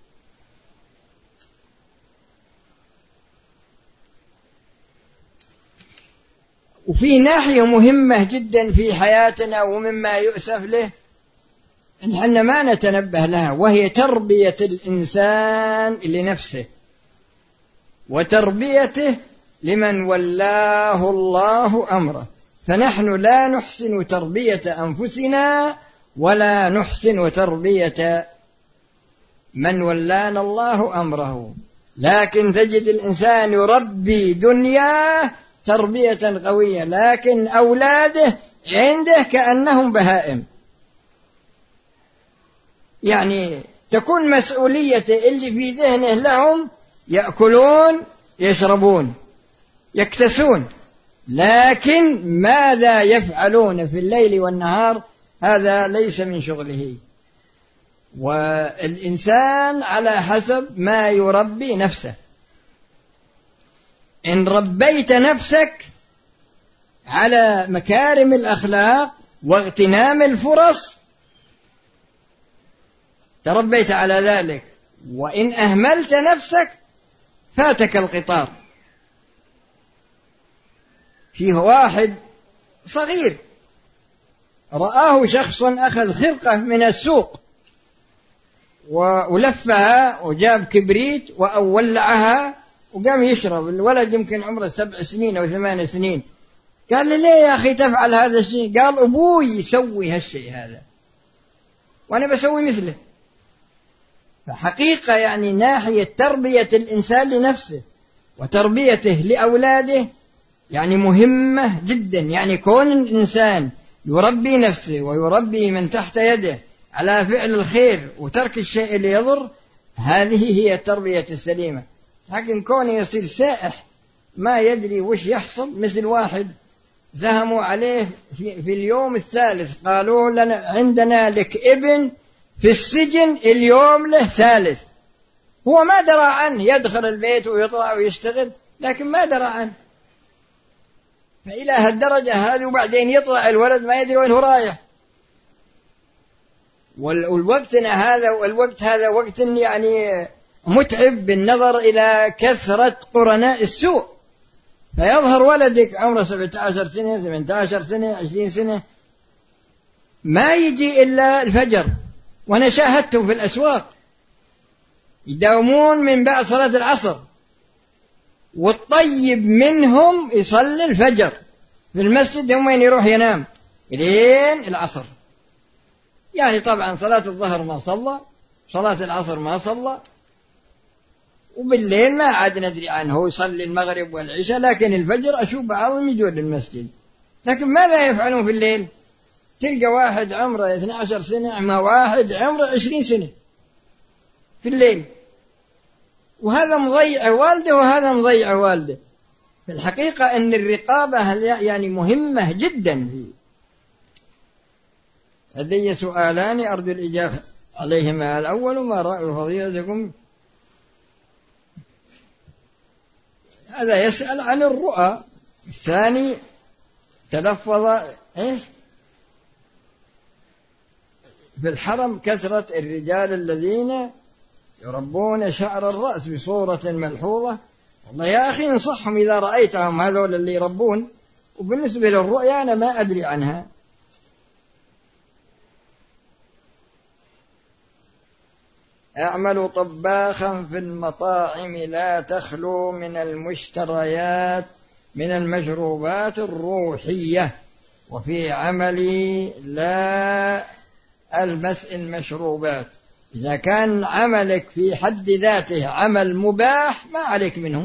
وفي ناحية مهمة جدا في حياتنا ومما يؤسف له إن احنا ما نتنبه لها، وهي تربية الإنسان لنفسه وتربيته لمن ولاه الله أمره. فنحن لا نحسن تربية أنفسنا ولا نحسن تربية من ولانا الله أمره، لكن تجد الإنسان يربي دنياه تربية قوية، لكن أولاده عنده كأنهم بهائم. يعني تكون مسؤوليته اللي في ذهنه لهم يأكلون يشربون يكتسون، لكن ماذا يفعلون في الليل والنهار هذا ليس من شغله. والإنسان على حسب ما يربي نفسه. إن ربيت نفسك على مكارم الأخلاق واغتنام الفرص تربيت على ذلك، وإن أهملت نفسك فاتك القطار. فيه واحد صغير رآه شخص أخذ خرقة من السوق ولفها وجاب كبريت وولعها وقام يشرب. الولد يمكن عمره 7 سنين أو 8 سنين. قال لي: ليه يا أخي تفعل هذا الشيء؟ قال: أبوي يسوي هالشيء هذا وأنا بسوي مثله. فحقيقة يعني ناحية تربية الإنسان لنفسه وتربيته لأولاده يعني مهمة جدا. يعني كون الإنسان يربي نفسه ويربي من تحت يده على فعل الخير وترك الشيء اللي يضر، هذه هي التربية السليمة. لكن كونه يصير سائح ما يدري وش يحصل، مثل واحد زهموا عليه في اليوم الثالث، قالوا لنا: عندنا لك ابن في السجن اليوم له ثالث. هو ما درى عنه، يدخل البيت ويطلع ويشتغل لكن ما درى عنه. فإلى هالدرجة هذه، وبعدين يطلع الولد ما يدري وين هو رايح. والوقت هذا وقت يعني متعب بالنظر إلى كثرة قرناء السوء. فيظهر ولدك عمره 17 سنة 18 سنة 20 سنة ما يجي إلا الفجر، وأنا شاهدتهم في الأسواق يداومون من بعد صلاة العصر، والطيب منهم يصلي الفجر في المسجد، هم وين يروح ينام لين العصر. يعني طبعا صلاة الظهر ما صلى، صلاة العصر ما صلى، وبالليل ما عاد ندري عنه، هو يصلي المغرب والعشاء، لكن الفجر أشوف بعضهم يجون للمسجد. لكن ماذا يفعلون في الليل؟ تلقى واحد عمره 12 سنة مع واحد عمره 20 سنة في الليل، وهذا مضيع والده وهذا مضيع والده. في الحقيقة أن الرقابة يعني مهمة جدا. لدي سؤالان أرجو الإجابة عليهما. الأول: ما رأي فضيلتكم؟ هذا يسأل عن الرؤى. الثاني تلفظ في الحرم كثرة الرجال الذين يربون شعر الرأس بصورة ملحوظة. والله يا أخي انصحهم إذا رأيتهم هذول اللي يربون. وبالنسبة للرؤيا أنا ما أدري عنها. أعمل طباخا في المطاعم لا تخلو من المشتريات من المشروبات الروحية، وفي عملي لا ألمس المشروبات. إذا كان عملك في حد ذاته عمل مباح ما عليك منه،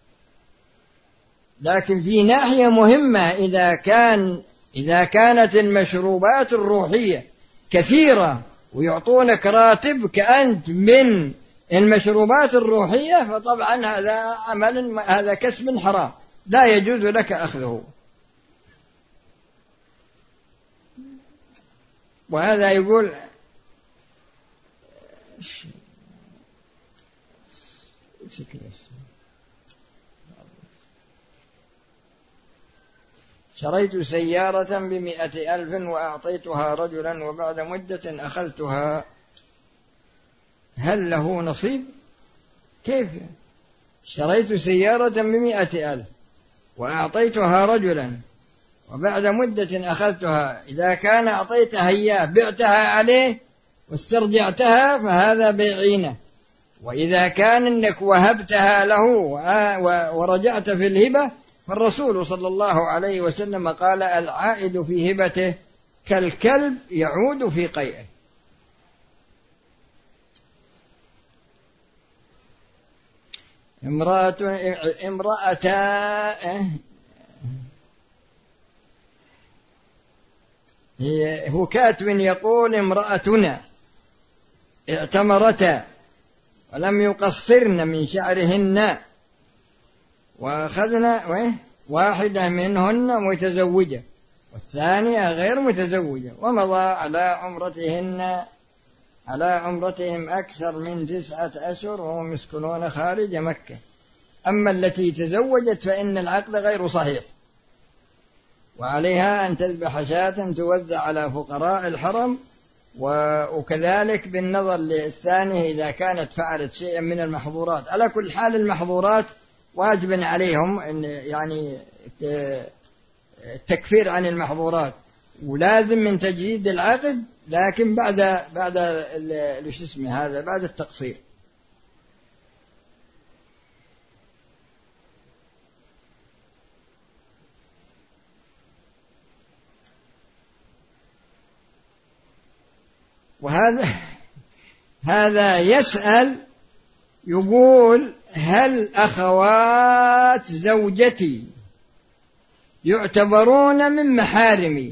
لكن في ناحية مهمة إذا كانت المشروبات الروحية كثيرة ويعطونك راتب كأنت من المشروبات الروحية، فطبعا هذا كسب حرام لا يجوز لك أخذه. وهذا يقول: شريت سيارة ب100,000 وأعطيتها رجلا وبعد مدة أخذتها، هل له نصيب؟ كيف؟ شريت سيارة ب100,000 وأعطيتها رجلا وبعد مدة أخذتها، إذا كان أعطيتها إياه بعتها عليه واسترجعتها فهذا بيعينة. وإذا كان أنك وهبتها له ورجعت في الهبة، فالرسول صلى الله عليه وسلم قال: العائد في هبته كالكلب يعود في قيئه. هو كاتب يقول: امرأتنا اعتمرتا ولم يقصرن من شعرهن، وأخذنا واحدة منهن متزوجة والثانية غير متزوجة، ومضى على عمرتهم أكثر من 9 أشهر وهم يسكنون خارج مكة. أما التي تزوجت فإن العقد غير صحيح، وعليها أن تذبح شاة توزع على فقراء الحرم، وكذلك بالنظر للثانية إذا كانت فعلت شيئا من المحظورات. على كل حال المحظورات واجب عليهم أن يعني التكفير عن المحظورات، ولازم من تجديد العقد، لكن بعد هذا بعد التقصير. هذا يسأل يقول: هل أخوات زوجتي يعتبرون من محارمي؟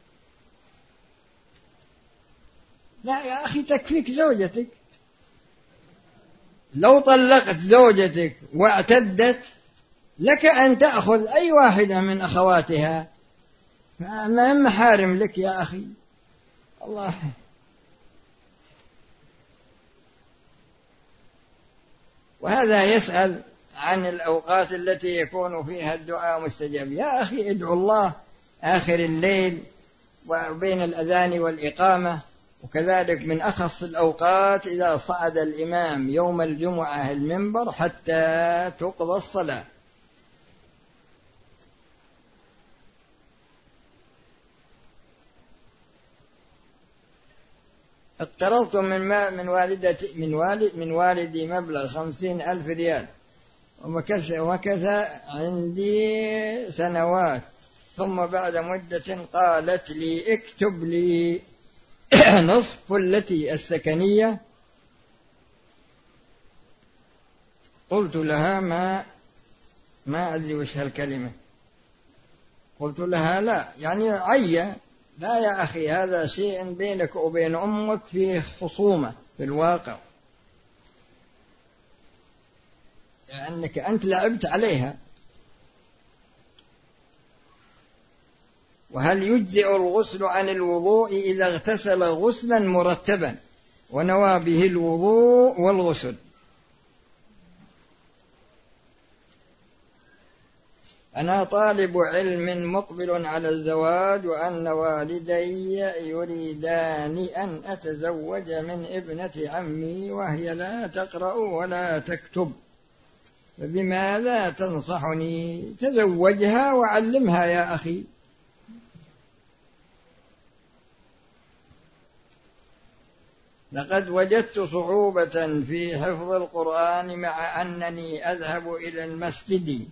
لا يا أخي، تكفيك زوجتك. لو طلقت زوجتك واعتدت لك أن تأخذ أي واحدة من أخواتها، فما من محارم لك يا أخي. الله. وهذا يسأل عن الأوقات التي يكون فيها الدعاء مستجاب. يا أخي ادعو الله آخر الليل وبين الأذان والإقامة، وكذلك من أخص الأوقات إذا صعد الإمام يوم الجمعة المنبر حتى تقضى الصلاة. اقترضت من والدي مبلغ 50,000 ريال، ومكث عندي سنوات، ثم بعد مدة قالت لي: اكتب لي نصف التي السكنية. قلت لها ما أدري وش هالكلمة. قلت لها: لا، يعني عيّة. لا يا أخي، هذا شيء بينك وبين أمك فيه خصومة في الواقع، لأنك أنت لعبت عليها. وهل يجزئ الغسل عن الوضوء إذا اغتسل غسلا مرتبا ونوى به الوضوء والغسل؟ أنا طالب علم مقبل على الزواج، وأن والدي يريدان أن أتزوج من ابنة عمي، وهي لا تقرأ ولا تكتب، فبماذا تنصحني؟ تزوجها وعلمها يا أخي. لقد وجدت صعوبة في حفظ القرآن مع أنني أذهب إلى المسجد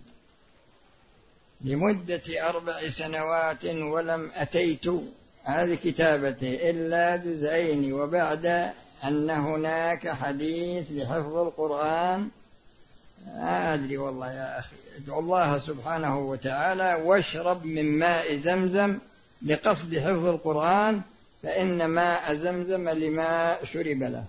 لمدة 4 سنوات ولم أتيت هذه كتابتي إلا 2، وبعد أن هناك حديث لحفظ القرآن ما أدري والله يا أخي. ادعو الله سبحانه وتعالى واشرب من ماء زمزم لقصد حفظ القرآن، فإن ماء زمزم لما شرب له.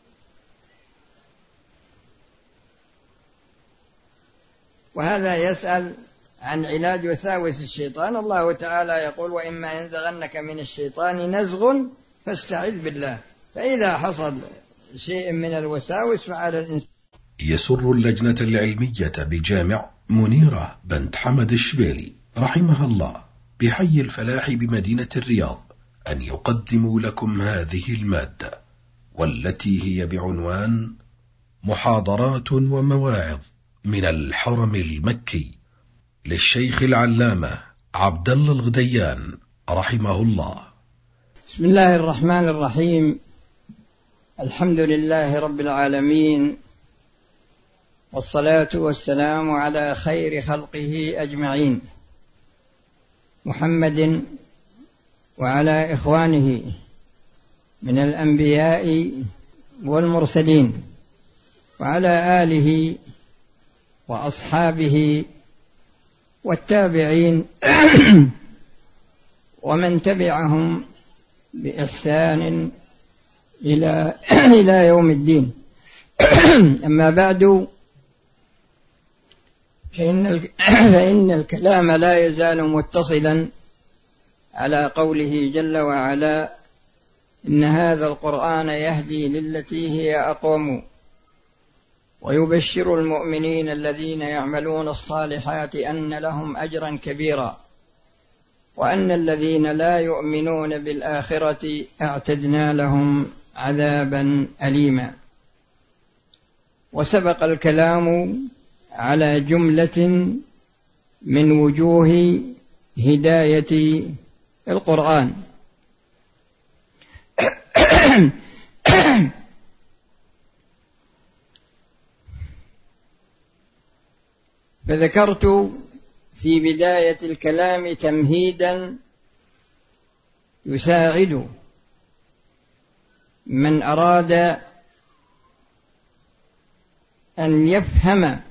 وهذا يسأل عن علاج وساوس الشيطان. الله تعالى يقول: وإما ينزغنك من الشيطان نزغ فاستعذ بالله. فإذا حصل شيء من الوساوس فعلى الإنسان. يسر اللجنة العلمية بجامع منيرة بنت حمد الشبيلي رحمها الله بحي الفلاح بمدينة الرياض أن يقدموا لكم هذه المادة، والتي هي بعنوان محاضرات ومواعظ من الحرم المكي للشيخ العلامة عبد الله الغديان رحمه الله. بسم الله الرحمن الرحيم. الحمد لله رب العالمين، والصلاة والسلام على خير خلقه أجمعين، محمد وعلى إخوانه من الأنبياء والمرسلين، وعلى آله وأصحابه والتابعين ومن تبعهم بإحسان إلى يوم الدين. أما بعد، فإن الكلام لا يزال متصلا على قوله جل وعلا: إن هذا القرآن يهدي للتي هي أقوم ويبشر المؤمنين الذين يعملون الصالحات أن لهم أجرا كبيرا وأن الذين لا يؤمنون بالآخرة أعتدنا لهم عذابا أليما. وسبق الكلام على جملة من وجوه هداية القرآن. فذكرت في بداية الكلام تمهيدا يساعد من أراد أن يفهم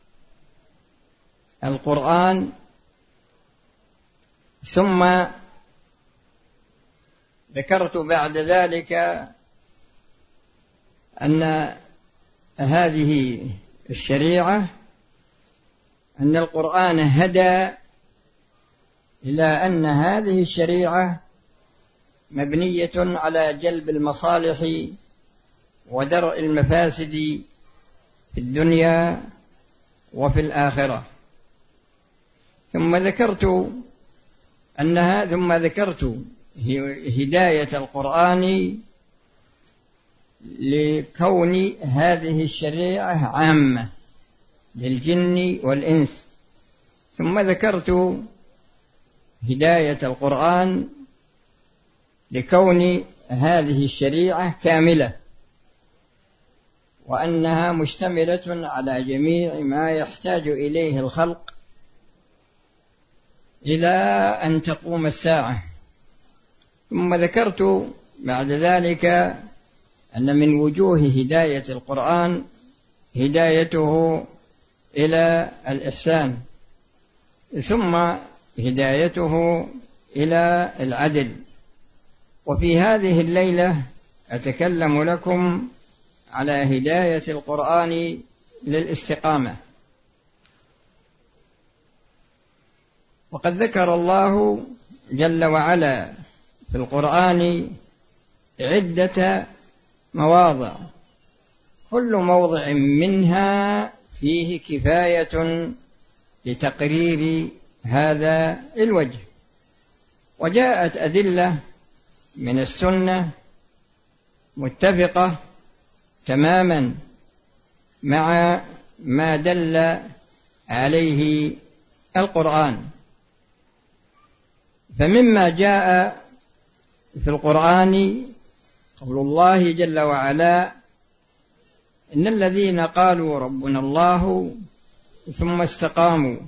القرآن، ثم ذكرت بعد ذلك أن هذه الشريعة، أن القرآن هدى إلى أن هذه الشريعة مبنية على جلب المصالح ودرء المفاسد في الدنيا وفي الآخرة. ثم ذكرت هداية القرآن لكون هذه الشريعة عامة للجن والإنس. ثم ذكرت هداية القرآن لكون هذه الشريعة كاملة، وأنها مشتملة على جميع ما يحتاج إليه الخلق إلى أن تقوم الساعة. ثم ذكرت بعد ذلك أن من وجوه هداية القرآن هدايته إلى الإحسان، ثم هدايته إلى العدل. وفي هذه الليلة أتكلم لكم على هداية القرآن للاستقامة. وقد ذكر الله جل وعلا في القرآن عدة مواضع، كل موضع منها فيه كفاية لتقرير هذا الوجه. وجاءت أدلة من السنة متفقة تماما مع ما دل عليه القرآن. فمما جاء في القرآن قول الله جل وعلا: إن الذين قالوا ربنا الله ثم استقاموا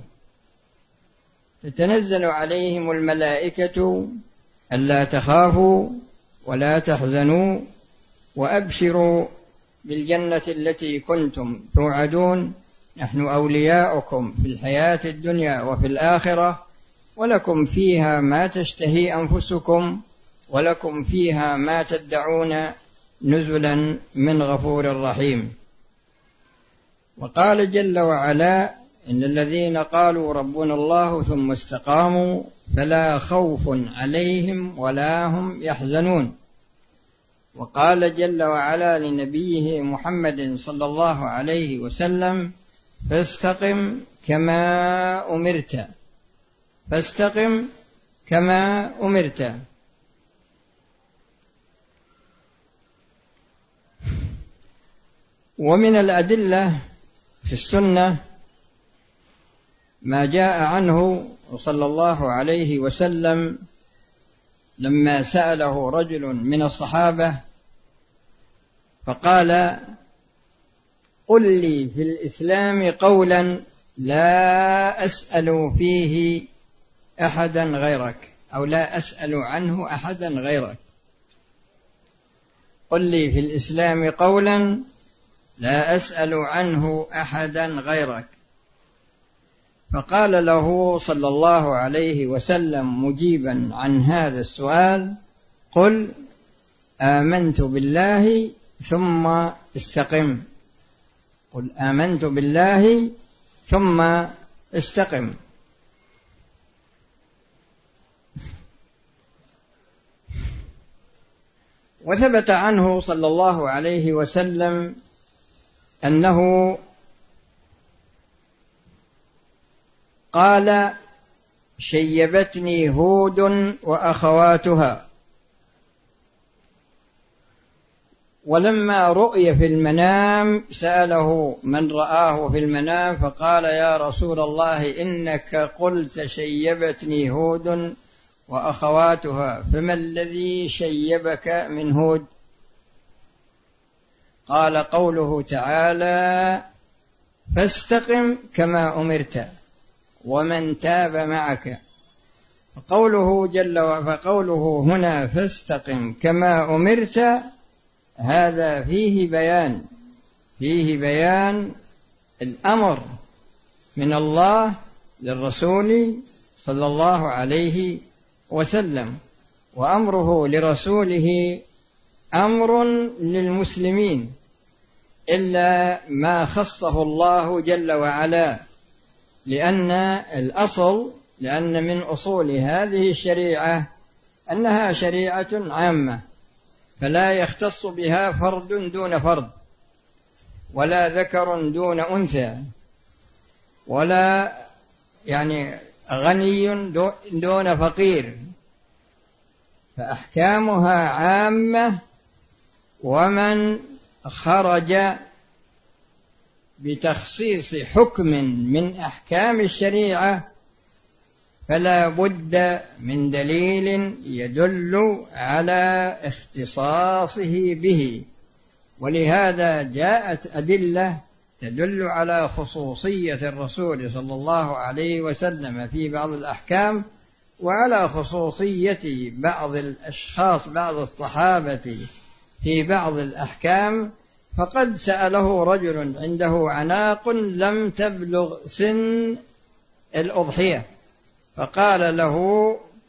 تتنزل عليهم الملائكة ألا تخافوا ولا تحزنوا وأبشروا بالجنة التي كنتم توعدون، نحن أولياؤكم في الحياة الدنيا وفي الآخرة، ولكم فيها ما تشتهي أنفسكم ولكم فيها ما تدعون نزلا من غفور رحيم. وقال جل وعلا: إن الذين قالوا ربنا الله ثم استقاموا فلا خوف عليهم ولا هم يحزنون. وقال جل وعلا لنبيه محمد صلى الله عليه وسلم: فاستقم كما أمرت، فاستقم كما أمرت. ومن الأدلة في السنة ما جاء عنه صلى الله عليه وسلم لما سأله رجل من الصحابة فقال: قل لي في الإسلام قولا لا أسأل فيه أحدا غيرك، أو لا أسأل عنه أحدا غيرك. قل لي في الإسلام قولا لا أسأل عنه أحدا غيرك. فقال له صلى الله عليه وسلم مجيبا عن هذا السؤال: قل آمنت بالله ثم استقم، قل آمنت بالله ثم استقم. وثبت عنه صلى الله عليه وسلم أنه قال شيبتني هود وأخواتها. ولما رؤي في المنام سأله من رآه في المنام فقال يا رسول الله إنك قلت شيبتني هود وأخواتها، فما الذي شيبك من هود؟ قال قوله تعالى فاستقم كما أمرت ومن تاب معك. فقوله هنا فاستقم كما أمرت، هذا فيه بيان الأمر من الله للرسول صلى الله عليه وسلم، وأمره لرسوله أمر للمسلمين إلا ما خصه الله جل وعلا، لأن من أصول هذه الشريعة أنها شريعة عامة، فلا يختص بها فرد دون فرد، ولا ذكر دون أنثى، ولا غني دون فقير، فأحكامها عامة. ومن خرج بتخصيص حكم من أحكام الشريعة فلا بد من دليل يدل على اختصاصه به، ولهذا جاءت أدلة تدل على خصوصية الرسول صلى الله عليه وسلم في بعض الأحكام، وعلى خصوصية بعض الأشخاص بعض الصحابة في بعض الأحكام. فقد سأله رجل عنده عناق لم تبلغ سن الأضحية، فقال له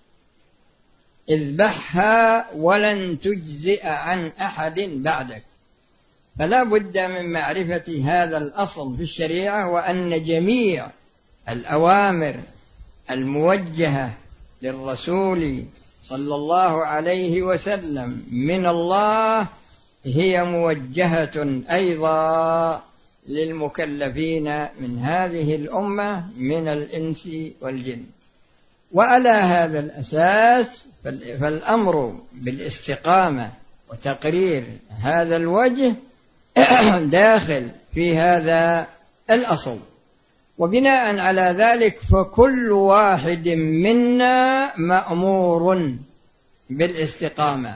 اذبحها ولن تجزئ عن أحد بعدك. فلا بد من معرفة هذا الأصل في الشريعة، وأن جميع الأوامر الموجهة للرسول صلى الله عليه وسلم من الله هي موجهة أيضا للمكلفين من هذه الأمة من الإنس والجن. وعلى هذا الأساس فالأمر بالاستقامة وتقرير هذا الوجه داخل في هذا الأصل. وبناء على ذلك فكل واحد منا مأمور بالاستقامة.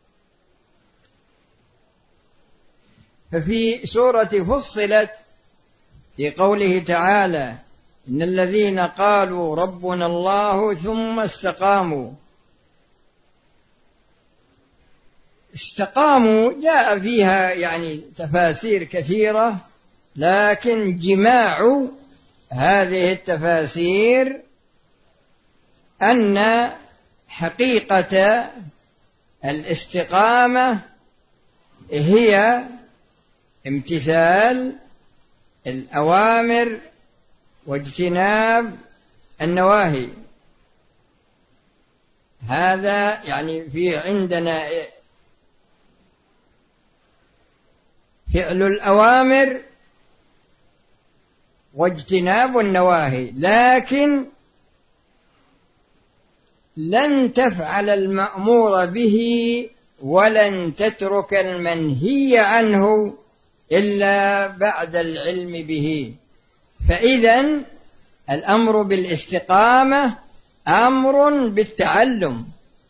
ففي سورة فصلت في قوله تعالى إن الذين قالوا ربنا الله ثم استقاموا جاء فيها تفاسير كثيرة، لكن جماع هذه التفاسير أن حقيقة الاستقامة هي امتثال الأوامر واجتناب النواهي. هذا في عندنا فعل الأوامر واجتناب النواهي، لكن لن تفعل المأمور به ولن تترك المنهي عنه إلا بعد العلم به. فإذن الأمر بالاستقامة أمر بالتعلم،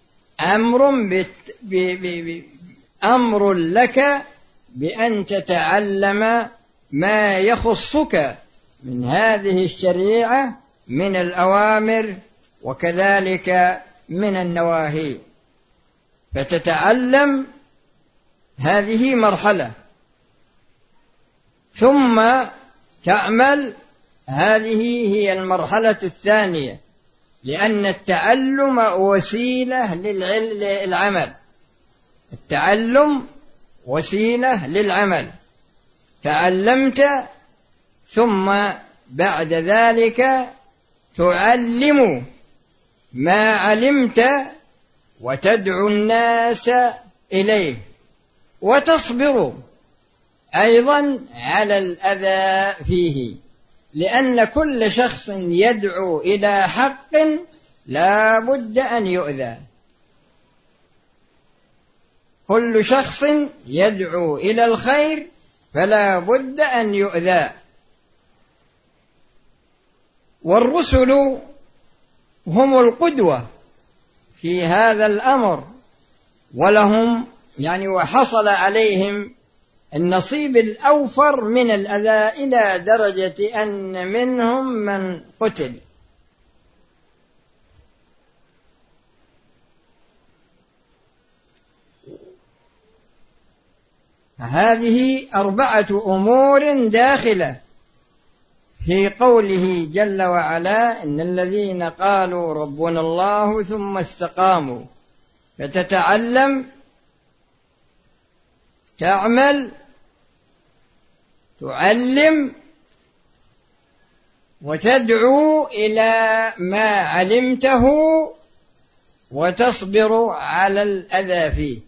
أمر لك بأن تتعلم ما يخصك من هذه الشريعة من الأوامر وكذلك من النواهي، فتتعلم هذه مرحلة، ثم تعمل هذه هي المرحلة الثانية، لأن التعلم وسيلة للعمل. التعلم وسيلة للعمل، تعلمت ثم بعد ذلك تعلم ما علمت وتدعو الناس إليه، وتصبر أيضا على الأذى فيه، لأن كل شخص يدعو إلى حق لا بد أن يؤذى. كل شخص يدعو إلى الخير فلا بد أن يؤذى. والرسل هم القدوة في هذا الأمر، ولهم وحصل عليهم النصيب الأوفر من الأذى إلى درجة أن منهم من قتل. هذه 4 أمور داخلة في قوله جل وعلا: إن الذين قالوا ربنا الله ثم استقاموا. فتتعلم، تعمل، تعلم، وتدعو إلى ما علمته، وتصبر على الأذى فيه.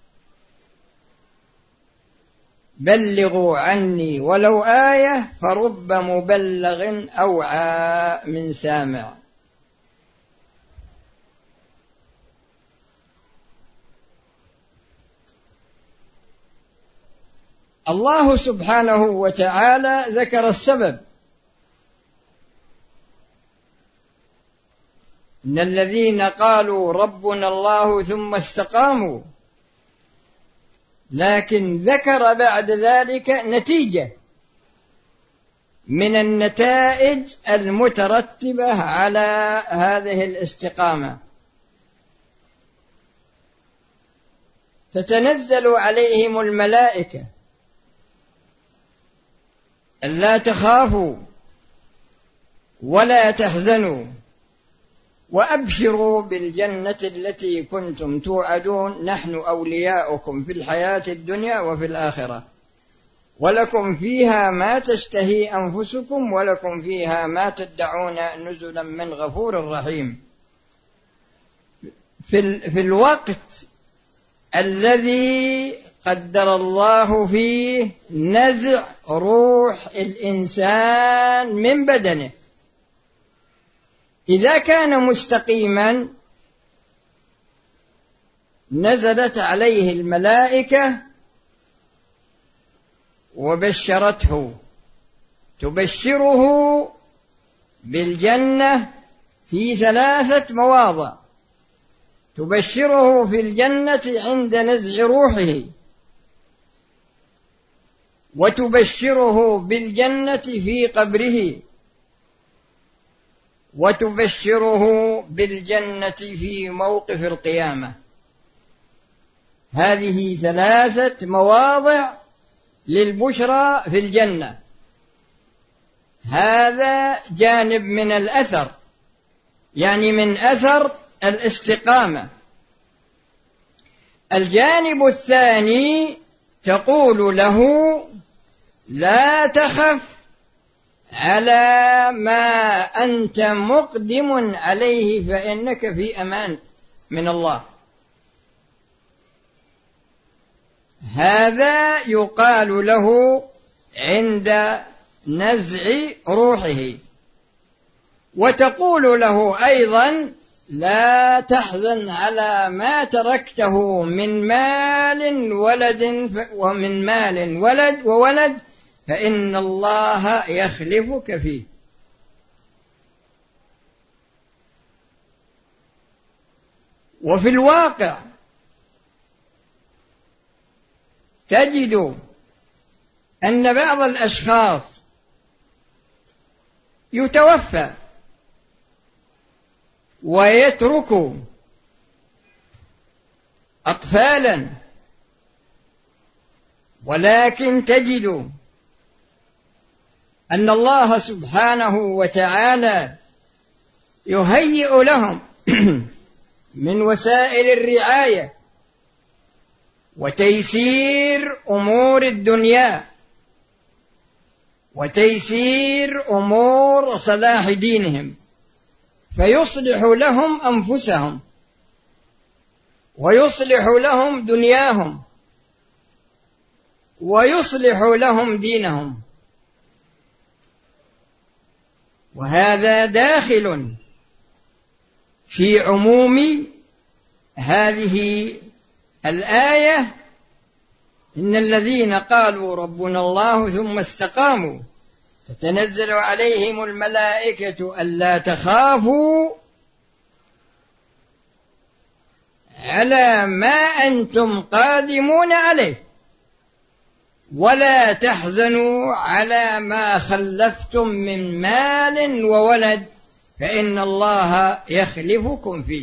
بلغوا عني ولو آية فرب مبلغ أوعى من سامع. الله سبحانه وتعالى ذكر السبب: إن الذين قالوا ربنا الله ثم استقاموا. لكن ذكر بعد ذلك نتيجة من النتائج المترتبة على هذه الاستقامة. تتنزل عليهم الملائكة ألا تخافوا ولا تحزنوا وأبشروا بالجنة التي كنتم توعدون، نحن أولياؤكم في الحياة الدنيا وفي الآخرة، ولكم فيها ما تشتهي أنفسكم ولكم فيها ما تدعون نزلا من غفور رحيم. في الوقت الذي قدر الله فيه نزع روح الإنسان من بدنه، إذا كان مستقيما نزلت عليه الملائكة وبشرته، تبشره بالجنة في 3 مواضع: تبشره في الجنة عند نزع روحه، وتبشره بالجنة في قبره، وتبشره بالجنة في موقف القيامة. هذه 3 مواضع للبشرى في الجنة. هذا جانب من الأثر، من أثر الاستقامة. الجانب الثاني تقول له: لا تخف على ما أنت مقدم عليه فإنك في أمان من الله. هذا يقال له عند نزع روحه. وتقول له أيضا: لا تحزن على ما تركته من مال وولد فإن الله يخلفك فيه. وفي الواقع تجد أن بعض الأشخاص يتوفى ويترك أطفالا، ولكن تجد أن الله سبحانه وتعالى يهيئ لهم من وسائل الرعاية وتيسير أمور الدنيا وتيسير أمور صلاح دينهم، فيصلح لهم أنفسهم ويصلح لهم دنياهم ويصلح لهم دينهم. وهذا داخل في عموم هذه الآية: إن الذين قالوا ربنا الله ثم استقاموا تتنزل عليهم الملائكة ألا تخافوا على ما أنتم قادمون عليه ولا تحزنوا على ما خلفتم من مال وولد فإن الله يخلفكم فيه.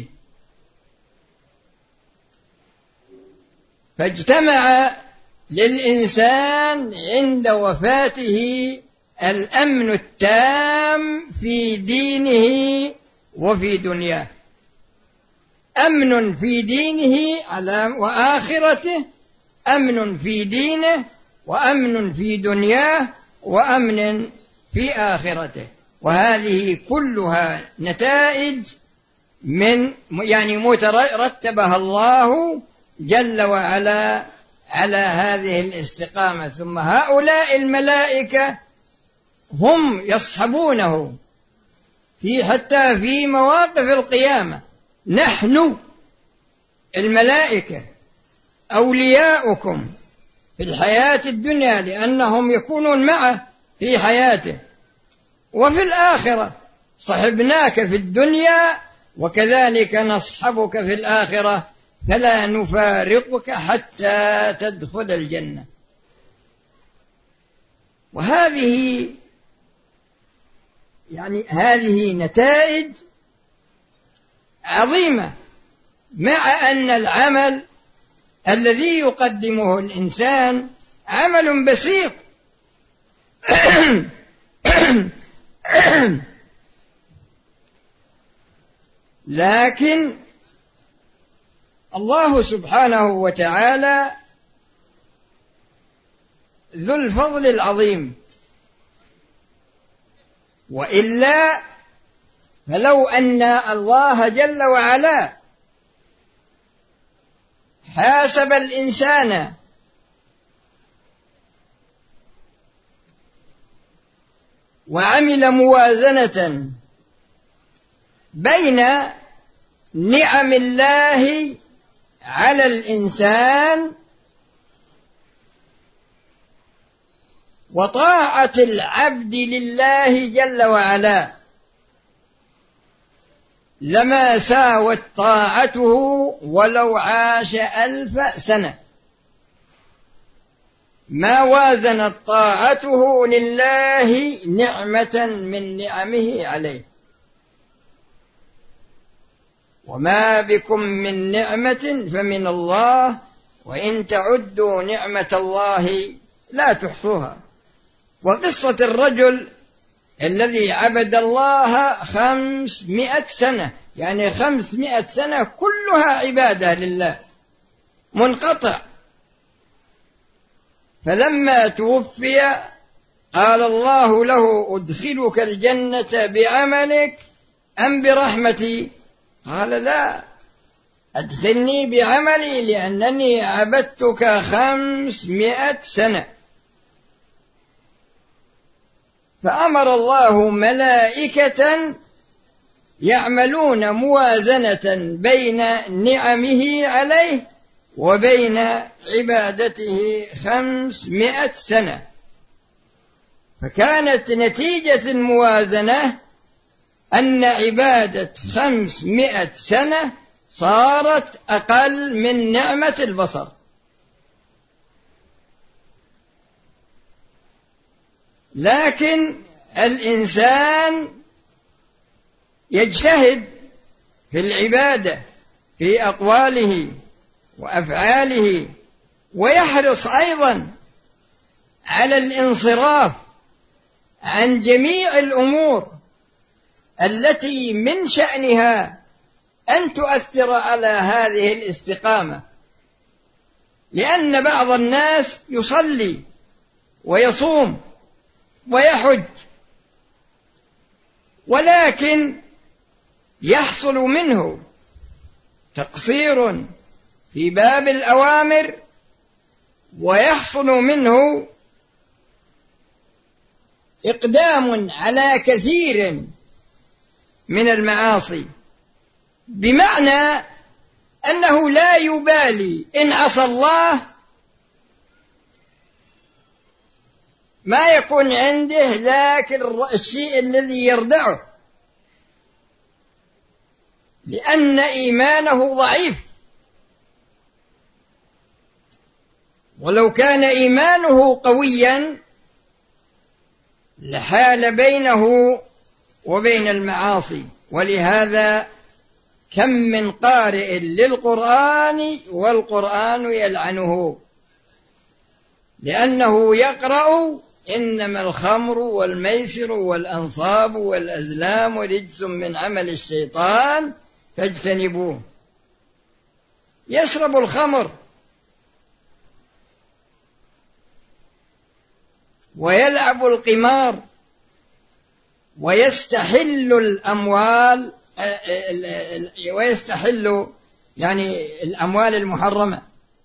فاجتمع للإنسان عند وفاته الأمن التام في دينه وفي دنياه، أمن في دينه وآخرته، أمن في دينه وأمن في دنياه وأمن في آخرته. وهذه كلها نتائج مترتبها الله جل وعلا على هذه الاستقامة. ثم هؤلاء الملائكة هم يصحبونه حتى في مواقف القيامة. نحن الملائكة أولياؤكم في الحياة الدنيا لأنهم يكونون معه في حياته، وفي الآخرة صحبناك في الدنيا وكذلك نصحبك في الآخرة فلا نفارقك حتى تدخل الجنة. وهذه هذه نتائج عظيمة، مع أن العمل الذي يقدمه الإنسان عمل بسيط لكن الله سبحانه وتعالى ذو الفضل العظيم، وإلا فلو أن الله جل وعلا حاسب الإنسان وعمل موازنة بين نعم الله على الإنسان وطاعة العبد لله جل وعلا لما ساوت طاعته ولو عاش 1000 سنة، ما وازنت طاعته لله نعمة من نعمه عليه. وما بكم من نعمة فمن الله وإن تعدوا نعمة الله لا تحصوها. وقصة الرجل الذي عبد الله 500 سنة، 500 سنة كلها عبادة لله منقطع، فلما توفي قال الله له: أدخلك الجنة بعملك أم برحمتي؟ قال: لا، أدخلني بعملي لأنني عبدتك 500 سنة. فأمر الله ملائكة يعملون موازنة بين نعمه عليه وبين عبادته 500 سنة، فكانت نتيجة الموازنة أن عبادة 500 سنة صارت أقل من نعمة البصر. لكن الإنسان يجتهد في العبادة في أقواله وأفعاله، ويحرص أيضا على الانصراف عن جميع الأمور التي من شأنها أن تؤثر على هذه الاستقامة، لأن بعض الناس يصلي ويصوم ويحج ولكن يحصل منه تقصير في باب الأوامر ويحصل منه إقدام على كثير من المعاصي، بمعنى أنه لا يبالي إن عصى الله، ما يكون عنده ذاك الشيء الذي يردعه، لأن إيمانه ضعيف. ولو كان إيمانه قويا لحال بينه وبين المعاصي. ولهذا كم من قارئ للقرآن والقرآن يلعنه، لأنه يقرأ إنما الخمر والميسر والأنصاب والأزلام رجس من عمل الشيطان فاجتنبوه. يشرب الخمر ويلعب القمار ويستحل الأموال، ويستحل يعني الأموال المحرمة.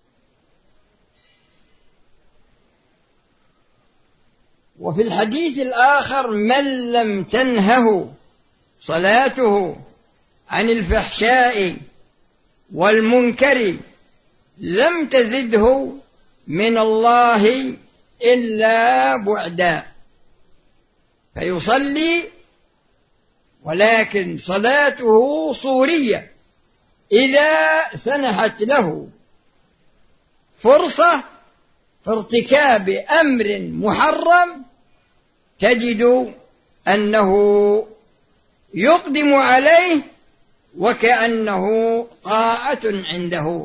وفي الحديث الآخر: من لم تنهه صلاته عن الفحشاء والمنكر لم تزده من الله إلا بعدا. فيصلي ولكن صلاته صورية، إذا سنحت له فرصة في ارتكاب أمر محرم تجد أنه يقدم عليه وكأنه طاعة عنده.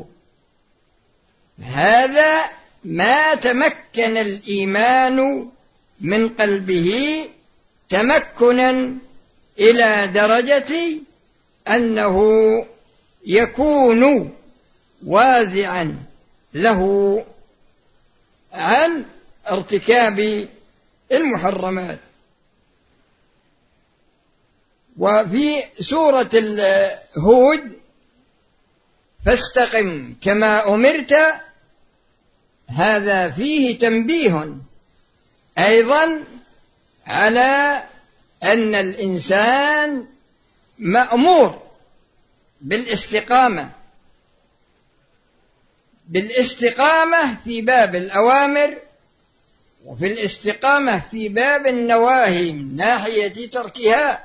هذا ما تمكن الإيمان من قلبه تمكنا إلى درجة أنه يكون وازعا له عن ارتكاب المحرمات. وفي سورة هود: فاستقم كما أمرت، هذا فيه تنبيه أيضا على أن الإنسان مأمور بالاستقامة في باب الأوامر، وفي الاستقامة في باب النواهي من ناحية تركها،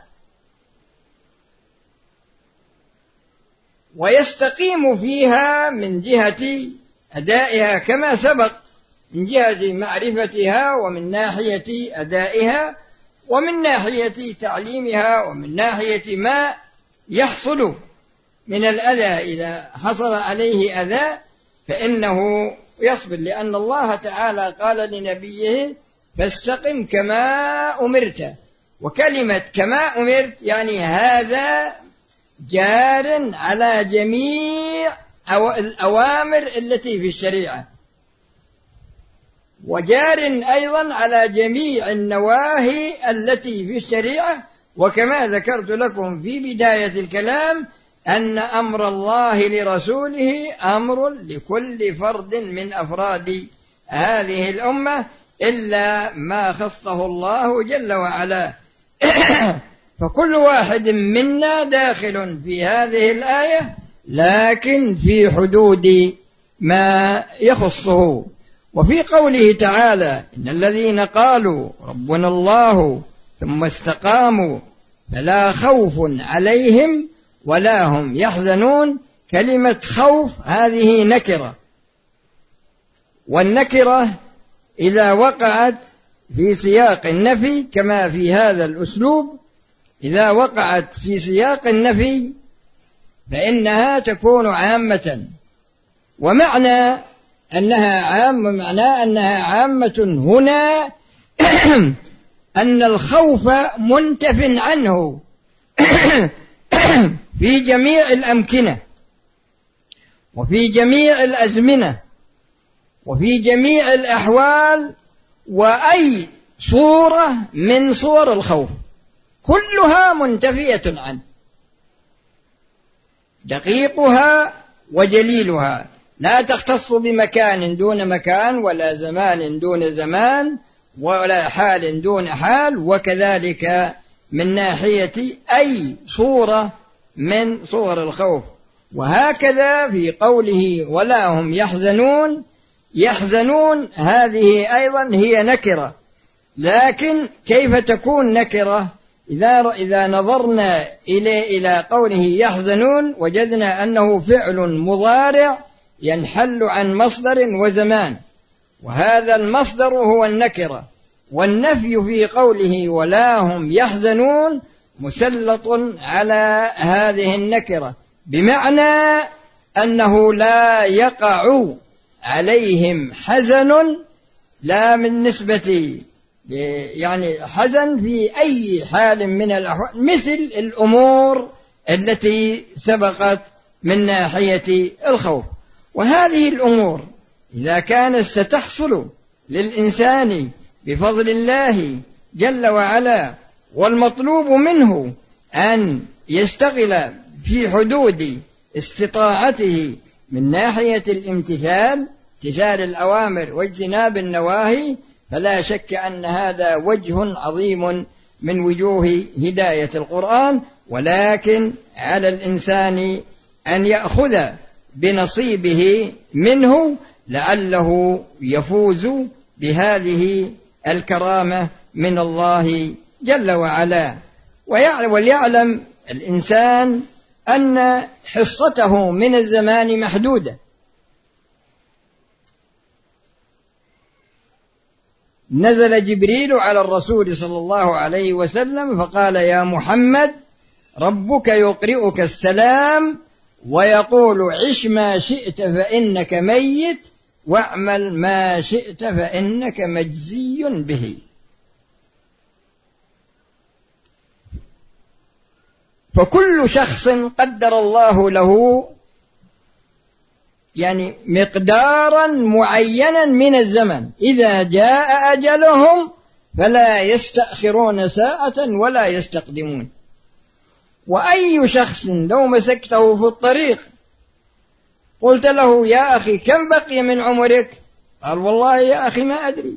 ويستقيم فيها من جهة أدائها كما سبق، من جهة معرفتها ومن ناحية أدائها ومن ناحية تعليمها ومن ناحية ما يحصل من الأذى. إذا حصل عليه أذى فإنه يصبر، لأن الله تعالى قال لنبيه: فاستقم كما أمرت. وكلمة كما أمرت يعني هذا جار على جميع الأوامر التي في الشريعة، وجار أيضا على جميع النواهي التي في الشريعة. وكما ذكرت لكم في بداية الكلام أن أمر الله لرسوله أمر لكل فرد من أفراد هذه الأمة إلا ما خصه الله جل وعلا. فكل واحد منا داخل في هذه الآية، لكن في حدود ما يخصه. وفي قوله تعالى: إن الذين قالوا ربنا الله ثم استقاموا فلا خوف عليهم ولا هم يحزنون. كلمة خوف هذه نكرة، والنكرة إذا وقعت في سياق النفي كما في هذا الأسلوب، إذا وقعت في سياق النفي فإنها تكون عامة، ومعنى أنها عامة هنا أن الخوف منتف عنه في جميع الأمكنة وفي جميع الأزمنة وفي جميع الأحوال، وأي صورة من صور الخوف كلها منتفية عنه، دقيقها وجليلها، لا تختص بمكان دون مكان ولا زمان دون زمان ولا حال دون حال، وكذلك من ناحية أي صورة من صور الخوف. وهكذا في قوله ولا هم يحزنون هذه أيضا هي نكرة، لكن كيف تكون نكرة؟ إذا نظرنا إلى قوله يحزنون وجدنا أنه فعل مضارع ينحل عن مصدر وزمان، وهذا المصدر هو النكرة، والنفي في قوله ولا هم يحزنون مسلط على هذه النكرة، بمعنى أنه لا يقع عليهم حزن، لا من نسبة يعني حزن في أي حال من الأحوال، مثل الأمور التي سبقت من ناحية الخوف. وهذه الأمور إذا كانت ستحصل للإنسان بفضل الله جل وعلا، والمطلوب منه أن يشتغل في حدود استطاعته من ناحية الامتثال الأوامر واجتناب النواهي، فلا شك أن هذا وجه عظيم من وجوه هداية القرآن. ولكن على الإنسان أن يأخذ بنصيبه منه لعله يفوز بهذه الكرامة من الله جل وعلا. وليعلم الإنسان أن حصته من الزمان محدودة. نزل جبريل على الرسول صلى الله عليه وسلم فقال يا محمد ربك يقرئك السلام ويقول عش ما شئت فإنك ميت واعمل ما شئت فإنك مجزي به. فكل شخص قدر الله له يعني مقدارا معينا من الزمن، إذا جاء أجلهم فلا يستأخرون ساعة ولا يستقدمون. وأي شخص لو مسكته في الطريق قلت له يا أخي كم بقي من عمرك؟ قال والله يا أخي ما أدري،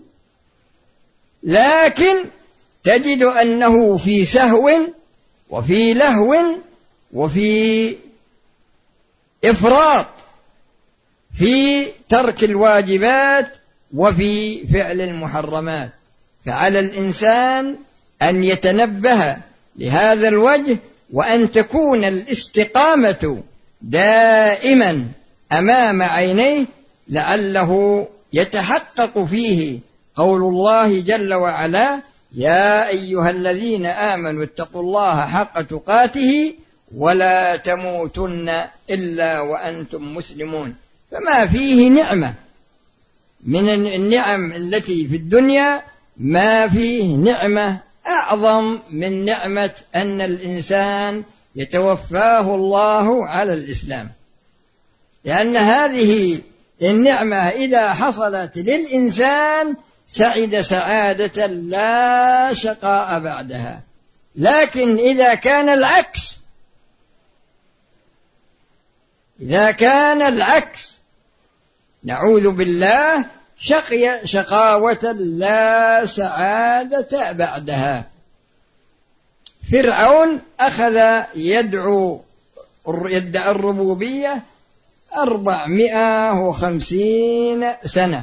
لكن تجد أنه في سهو وفي لهو وفي إفراط في ترك الواجبات وفي فعل المحرمات. فعلى الإنسان أن يتنبه لهذا الوجه، وأن تكون الاستقامة دائما أمام عينيه لعله يتحقق فيه قول الله جل وعلا يا أيها الذين آمنوا اتقوا الله حق تقاته ولا تموتن إلا وأنتم مسلمون. فما فيه نعمة من النعم التي في الدنيا، ما فيه نعمة أعظم من نعمة أن الإنسان يتوفاه الله على الإسلام، لأن هذه النعمة إذا حصلت للإنسان سعد سعادة لا شقاء بعدها. لكن إذا كان العكس نعوذ بالله شقي شقاوة لا سعادة بعدها. فرعون أخذ يدعي الربوبية 450 سنة،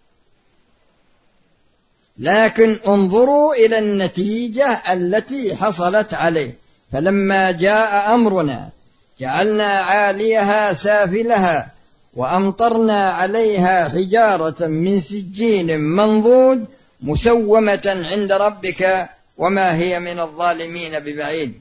لكن انظروا إلى النتيجة التي حصلت عليه. فلما جاء أمرنا جعلنا عاليها سافلها وأمطرنا عليها حجارة من سجيل منضود مسومة عند ربك وما هي من الظالمين ببعيد.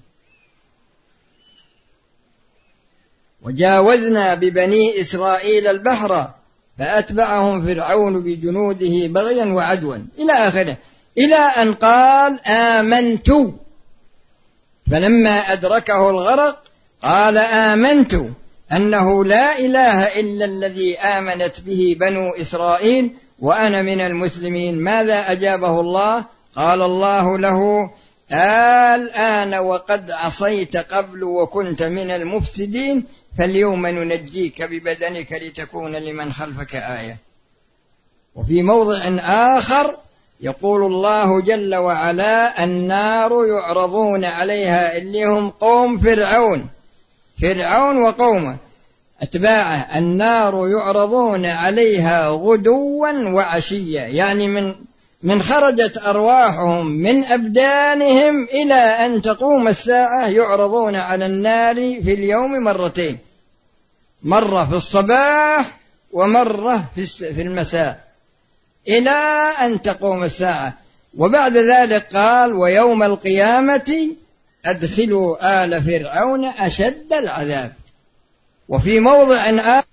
وجاوزنا ببني إسرائيل البحر فأتبعهم فرعون بجنوده بغيا وعدوا إلى آخره، إلى أن قال آمنت. فلما أدركه الغرق قال آمنت أنه لا إله إلا الذي آمنت به بنو إسرائيل وأنا من المسلمين. ماذا أجابه الله؟ قال الله له الآن وقد عصيت قبل وكنت من المفسدين فاليوم ننجيك ببدنك لتكون لمن خلفك آية. وفي موضع آخر يقول الله جل وعلا: النار يعرضون عليها، اللي هم قوم فرعون وقومه أتباعه، النار يعرضون عليها غدوا وعشيا، يعني من خرجت أرواحهم من أبدانهم إلى أن تقوم الساعة يعرضون على النار في اليوم مرتين، مرة في الصباح ومرة في المساء إلى أن تقوم الساعة. وبعد ذلك قال: ويوم القيامة أدخلوا آل فرعون أشد العذاب. وفي موضع آخر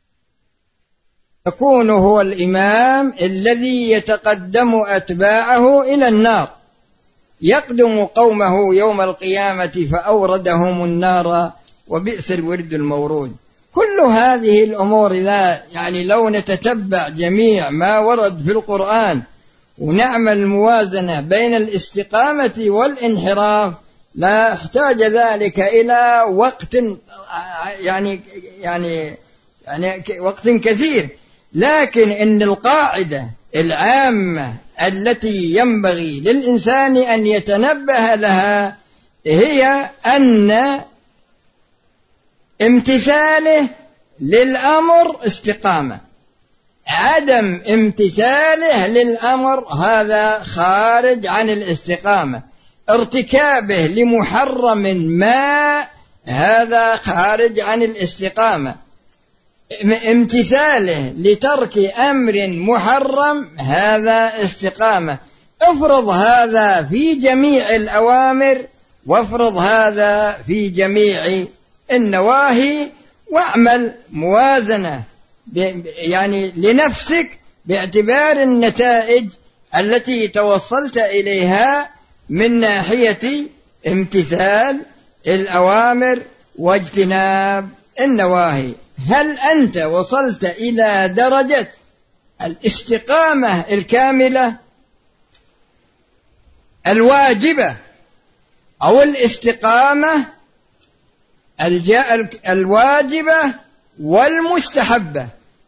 يكون هو الإمام الذي يتقدم أتباعه إلى النار، يقدم قومه يوم القيامة فأوردهم النار وبئس الورد المورود. كل هذه الأمور إذا يعني لو نتتبع جميع ما ورد في القرآن ونعمل موازنة بين الاستقامة والانحراف لا احتاج ذلك إلى وقت يعني وقت كثير، لكن إن القاعدة العامة التي ينبغي للإنسان أن يتنبه لها هي أن امتثاله للأمر استقامة، عدم امتثاله للأمر هذا خارج عن الاستقامة، ارتكابه لمحرم ما هذا خارج عن الاستقامة، امتثاله لترك أمر محرم هذا استقامة. افرض هذا في جميع الأوامر وافرض هذا في جميع النواهي، واعمل موازنة يعني لنفسك باعتبار النتائج التي توصلت إليها من ناحية امتثال الأوامر واجتناب النواهي. هل أنت وصلت إلى درجة الاستقامة الكاملة الواجبة أو الاستقامة الواجبة والمستحبة،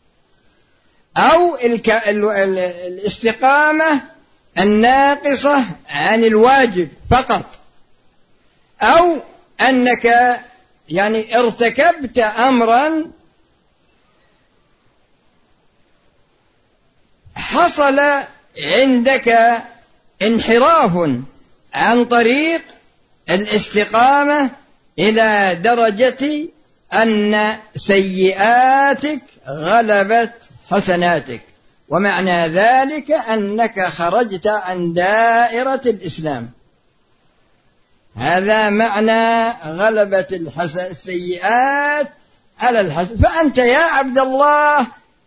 أو الاستقامة الناقصة عن الواجب فقط، أو أنك يعني ارتكبت أمرا حصل عندك انحراف عن طريق الاستقامة إلى درجة أن سيئاتك غلبت حسناتك، ومعنى ذلك أنك خرجت عن دائرة الإسلام. هذا معنى غلبة السيئات على الحسن. فأنت يا عبد الله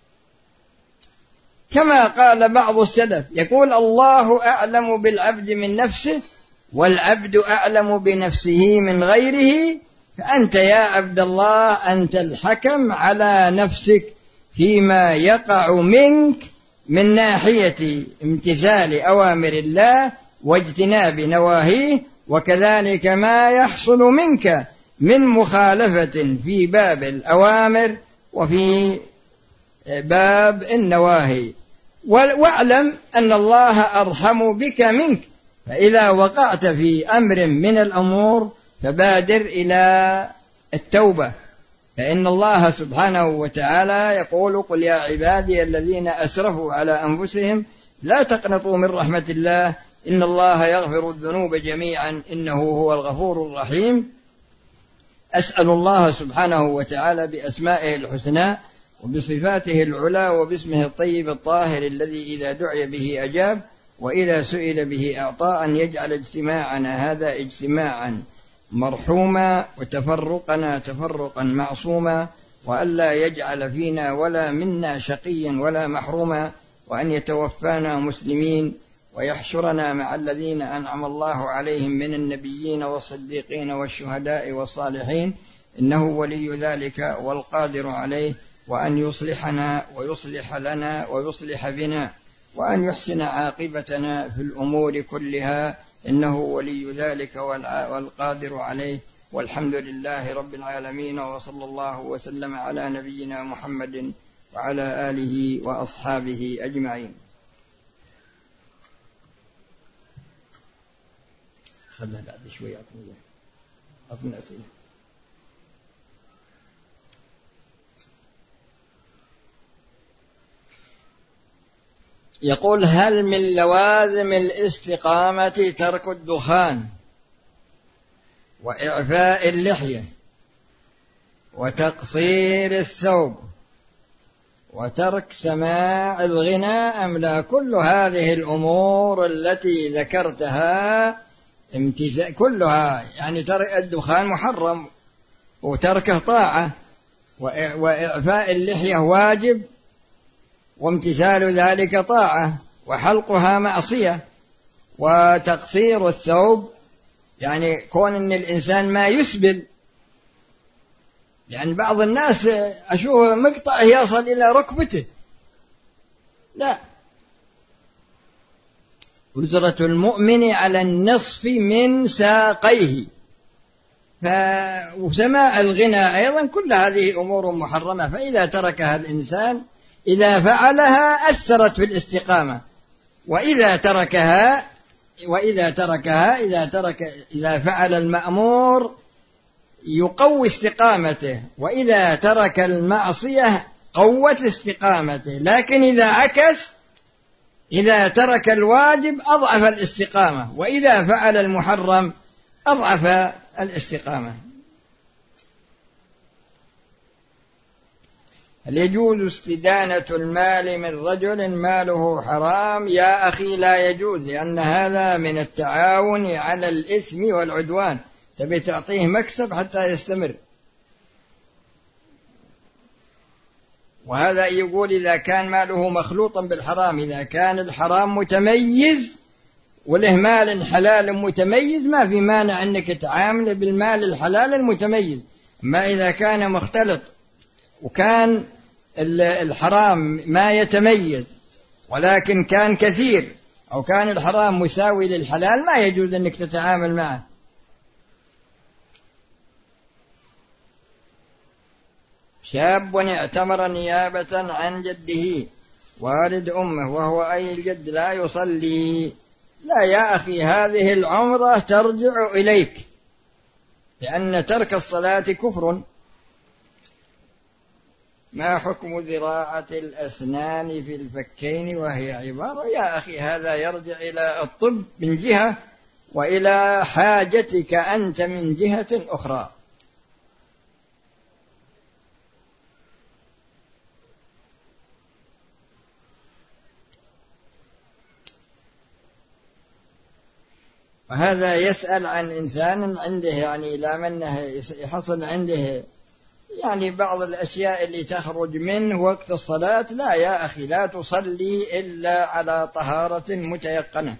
كما قال بعض السلف يقول: الله أعلم بالعبد من نفسه والعبد أعلم بنفسه من غيره. فأنت يا عبد الله أنت الحكم على نفسك فيما يقع منك من ناحية امتثال أوامر الله واجتناب نواهيه، وكذلك ما يحصل منك من مخالفة في باب الأوامر وفي باب النواهي. واعلم أن الله أرحم بك منك، فإذا وقعت في أمر من الأمور فبادر إلى التوبة، فإن الله سبحانه وتعالى يقول: قل يا عبادي الذين أسرفوا على أنفسهم لا تقنطوا من رحمة الله إن الله يغفر الذنوب جميعا إنه هو الغفور الرحيم. أسأل الله سبحانه وتعالى بأسمائه الحسنى وبصفاته العلى وباسمه الطيب الطاهر الذي إذا دعي به أجاب وإذا سئل به أعطى أن يجعل اجتماعنا هذا اجتماعا مرحوما وتفرقنا تفرقا معصوما، وألا يجعل فينا ولا منا شقيا ولا محروما، وأن يتوفانا مسلمين ويحشرنا مع الذين أنعم الله عليهم من النبيين والصديقين والشهداء والصالحين إنه ولي ذلك والقادر عليه، وأن يصلحنا ويصلح لنا ويصلح بنا، وأن يحسن عاقبتنا في الأمور كلها إنه ولي ذلك والقادر عليه. والحمد لله رب العالمين، وصلى الله وسلم على نبينا محمد وعلى آله وأصحابه أجمعين. خلها بعد شوي أعطني أسئلة. يقول: هل من لوازم الاستقامة ترك الدخان وإعفاء اللحية وتقصير الثوب وترك سماع الغناء أم لا؟ كل هذه الأمور التي ذكرتها كلها يعني ترك الدخان محرم وتركه طاعة، وإعفاء اللحية واجب وامتثال ذلك طاعة، وحلقها معصية، وتقصير الثوب يعني كون أن الإنسان ما يسبل. يعني بعض الناس أشوفه مقطع يصل إلى ركبته، لا. وزرة المؤمن على النصف من ساقيه. وسماع الغناء أيضا كل هذه أمور محرمة، فإذا تركها الإنسان إذا فعلها أثرت في الاستقامة، إذا فعل المأمور يقوي استقامته، وإذا ترك المعصية قوت استقامته. لكن إذا عكس، إذا ترك الواجب أضعف الاستقامة، وإذا فعل المحرم أضعف الاستقامة. هل يجوز استدانة المال من رجل ماله حرام؟ يا أخي لا يجوز، لأن هذا من التعاون على الإثم والعدوان، تبي تعطيه مكسب حتى يستمر. وهذا يقول إذا كان ماله مخلوطا بالحرام، إذا كان الحرام متميز وله مال حلال متميز ما في مانع أنك تعامل بالمال الحلال المتميز. ما إذا كان مختلط وكان الحرام ما يتميز ولكن كان كثير، أو كان الحرام مساوي للحلال، ما يجوز أنك تتعامل معه. شاب اعتمر نيابة عن جده والد أمه وهو أي الجد لا يصلي. لا يا أخي، هذه العمرة ترجع إليك، لأن ترك الصلاة كفر. ما حكم زراعة الأسنان في الفكين وهي عبارة؟ يا أخي هذا يرجع إلى الطب من جهة، وإلى حاجتك أنت من جهة أخرى. وهذا يسأل عن إنسان عنده يعني لا منه يحصل عنده يعني بعض الأشياء اللي تخرج منه وقت الصلاة. لا يا أخي، لا تصلي إلا على طهارة متيقنة.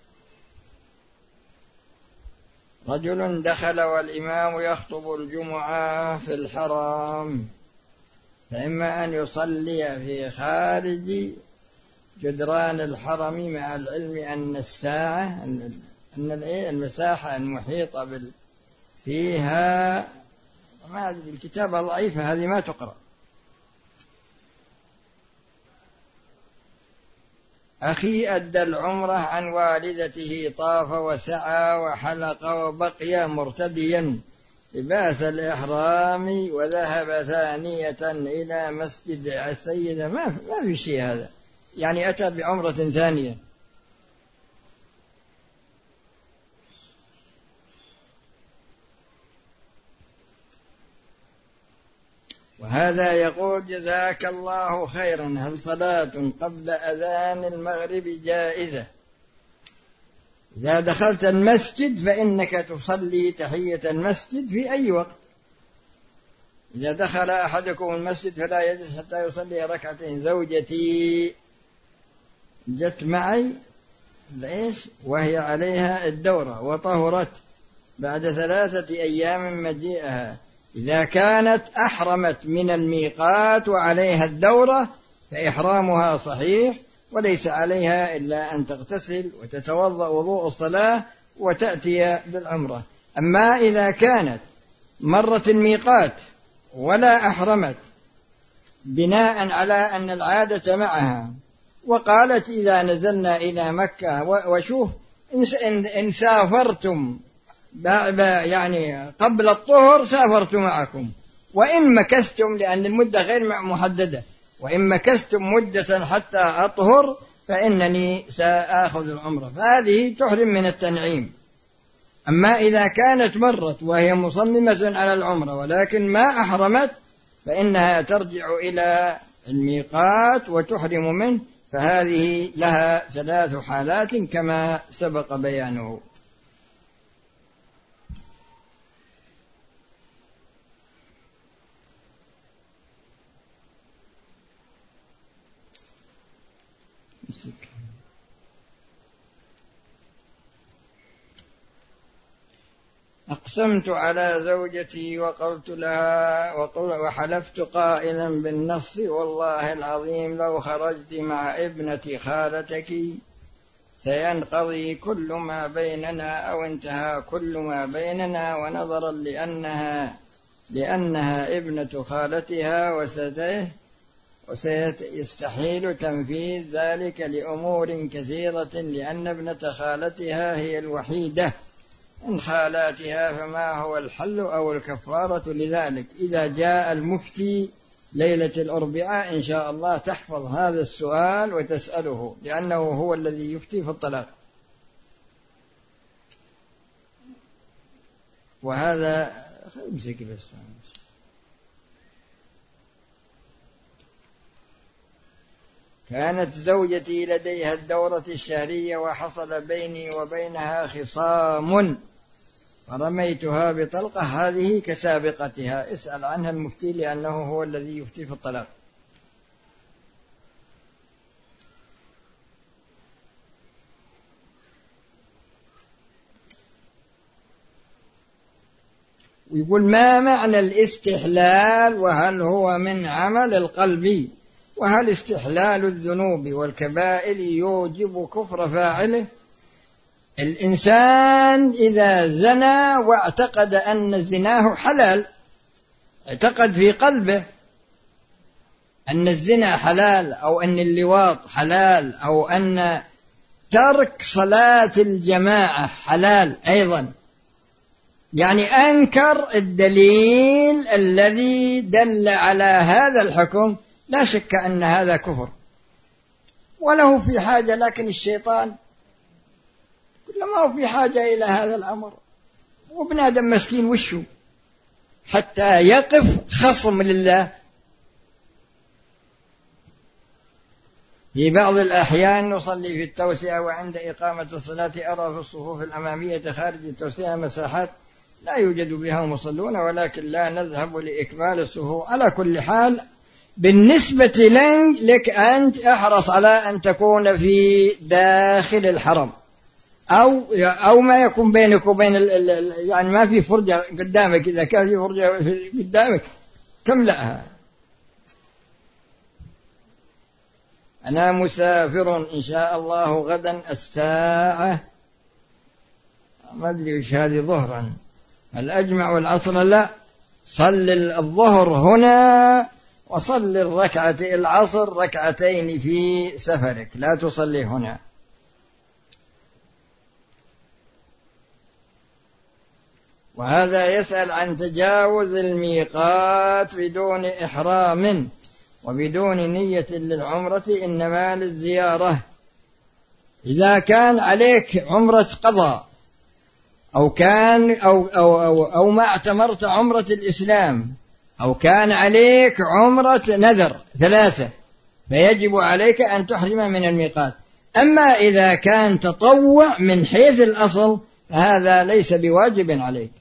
رجل دخل والإمام يخطب الجمعة في الحرم، فإما أن يصلي في خارج جدران الحرم، مع العلم أن الساعة أن المساحة المحيطة فيها ما هذه الكتابة ضعيفة، هذه ما تقرأ. أخي أدى العمرة عن والدته، طاف وسعى وحلق وبقي مرتديا لباس الإحرام وذهب ثانية إلى مسجد السيدة. ما في شيء هذا، يعني أتى بعمرة ثانية. وهذا يقول: جزاك الله خيرا، هل صلاة قبل أذان المغرب جائزة؟ إذا دخلت المسجد فإنك تصلي تحية المسجد في أي وقت. إذا دخل أحدكم المسجد فلا يجلس حتى يصلي ركعتين. زوجتي جت معي وهي عليها الدورة وطهرت بعد 3 أيام من مجيئها. إذا كانت أحرمت من الميقات وعليها الدورة فإحرامها صحيح، وليس عليها إلا أن تغتسل وتتوضأ وضوء الصلاة وتأتي بالعمرة. أما إذا كانت مرت الميقات ولا أحرمت بناء على أن العادة معها، وقالت إذا نزلنا إلى مكة، وشوف إن سافرتم يعني قبل الطهر سافرت معكم، وإن مكثتم، لأن المدة غير محددة، وإن مكثتم مدة حتى أطهر فإنني سآخذ العمرة، فهذه تحرم من التنعيم. أما إذا كانت مرت وهي مصممة على العمرة ولكن ما أحرمت فإنها ترجع إلى الميقات وتحرم منه، فهذه لها 3 حالات كما سبق بيانه. أقسمت على زوجتي وقلت لها وحلفت قائلا بالنص والله العظيم لو خرجت مع ابنة خالتك سينقضي كل ما بيننا أو انتهى كل ما بيننا، ونظرا لأنها ابنة خالتها وسيستحيل تنفيذ ذلك لأمور كثيرة، لأن ابنة خالتها هي الوحيدة من خالاتها، فما هو الحل أو الكفارة لذلك؟ إذا جاء المفتي ليلة الأربعاء إن شاء الله تحفظ هذا السؤال وتسأله، لأنه هو الذي يفتي في الطلاق. وهذا امسك بس. كانت زوجتي لديها الدورة الشهرية وحصل بيني وبينها خصام فرميتها بطلقة، هذه كسابقتها، اسأل عنها المفتي لأنه هو الذي يفتي في الطلاق. ويقول ما معنى الاستحلال، وهل هو من عمل القلب، وهل استحلال الذنوب والكبائر يوجب كفر فاعله؟ الإنسان إذا زنى واعتقد أن زناه حلال، اعتقد في قلبه أن الزنا حلال أو أن اللواط حلال أو أن ترك صلاة الجماعة حلال أيضا، يعني أنكر الدليل الذي دل على هذا الحكم، لا شك أن هذا كفر وله في حاجة، لكن الشيطان ما هو في حاجة إلى هذا الأمر، وابن آدم مسكين وشه حتى يقف خصم لله. في بعض الأحيان نصلي في التوسعة، وعند إقامة الصلاة أرى في الصفوف الأمامية خارج التوسعة مساحات لا يوجد بها مصلون، ولكن لا نذهب لإكمال الصفوف. على كل حال بالنسبة لك أنت احرص على أن تكون في داخل الحرم، أو ما يكون بينك وبين يعني ما في فرجة قدامك، إذا كان في فرجة قدامك تملأها. أنا مسافر إن شاء الله غدا الساعة ما أدري وش هذه ظهرا، الأجمع والعصر لا، صل الظهر هنا وصل الركعة العصر ركعتين في سفرك، لا تصلي هنا. وهذا يسأل عن تجاوز الميقات بدون إحرام وبدون نية للعمرة إنما للزيارة. إذا كان عليك عمرة قضاء أو ما اعتمرت عمرة الإسلام، أو كان عليك عمرة نذر 3، فيجب عليك أن تحرم من الميقات. أما إذا كان تطوع من حيث الأصل فهذا ليس بواجب عليك.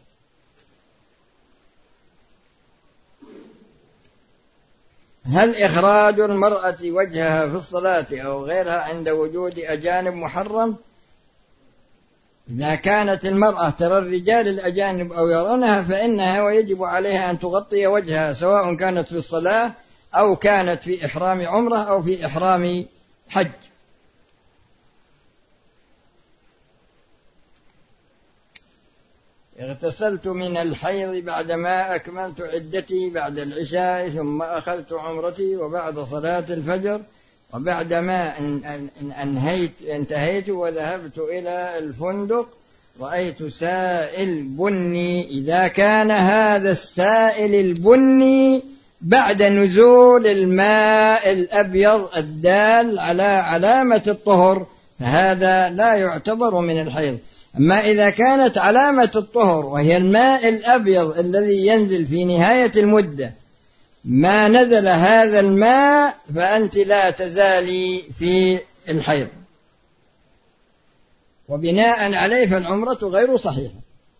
هل إخراج المرأة وجهها في الصلاة أو غيرها عند وجود أجانب محرم؟ إذا كانت المرأة ترى الرجال الأجانب أو يرونها فإنها ويجب عليها أن تغطي وجهها، سواء كانت في الصلاة أو كانت في إحرام عمرة أو في إحرام حج. اغتسلت من الحيض بعدما أكملت عدتي بعد العشاء، ثم أخذت عمرتي وبعد صلاة الفجر، وبعدما انتهيت وذهبت إلى الفندق رأيت سائل بني، إذا كان هذا السائل البني بعد نزول الماء الأبيض الدال على علامة الطهر فهذا لا يعتبر من الحيض. أما إذا كانت علامة الطهر وهي الماء الأبيض الذي ينزل في نهاية المدة ما نزل هذا الماء فأنت لا تزالي في الحيض، وبناء عليه فالعمرة غير صحيحة.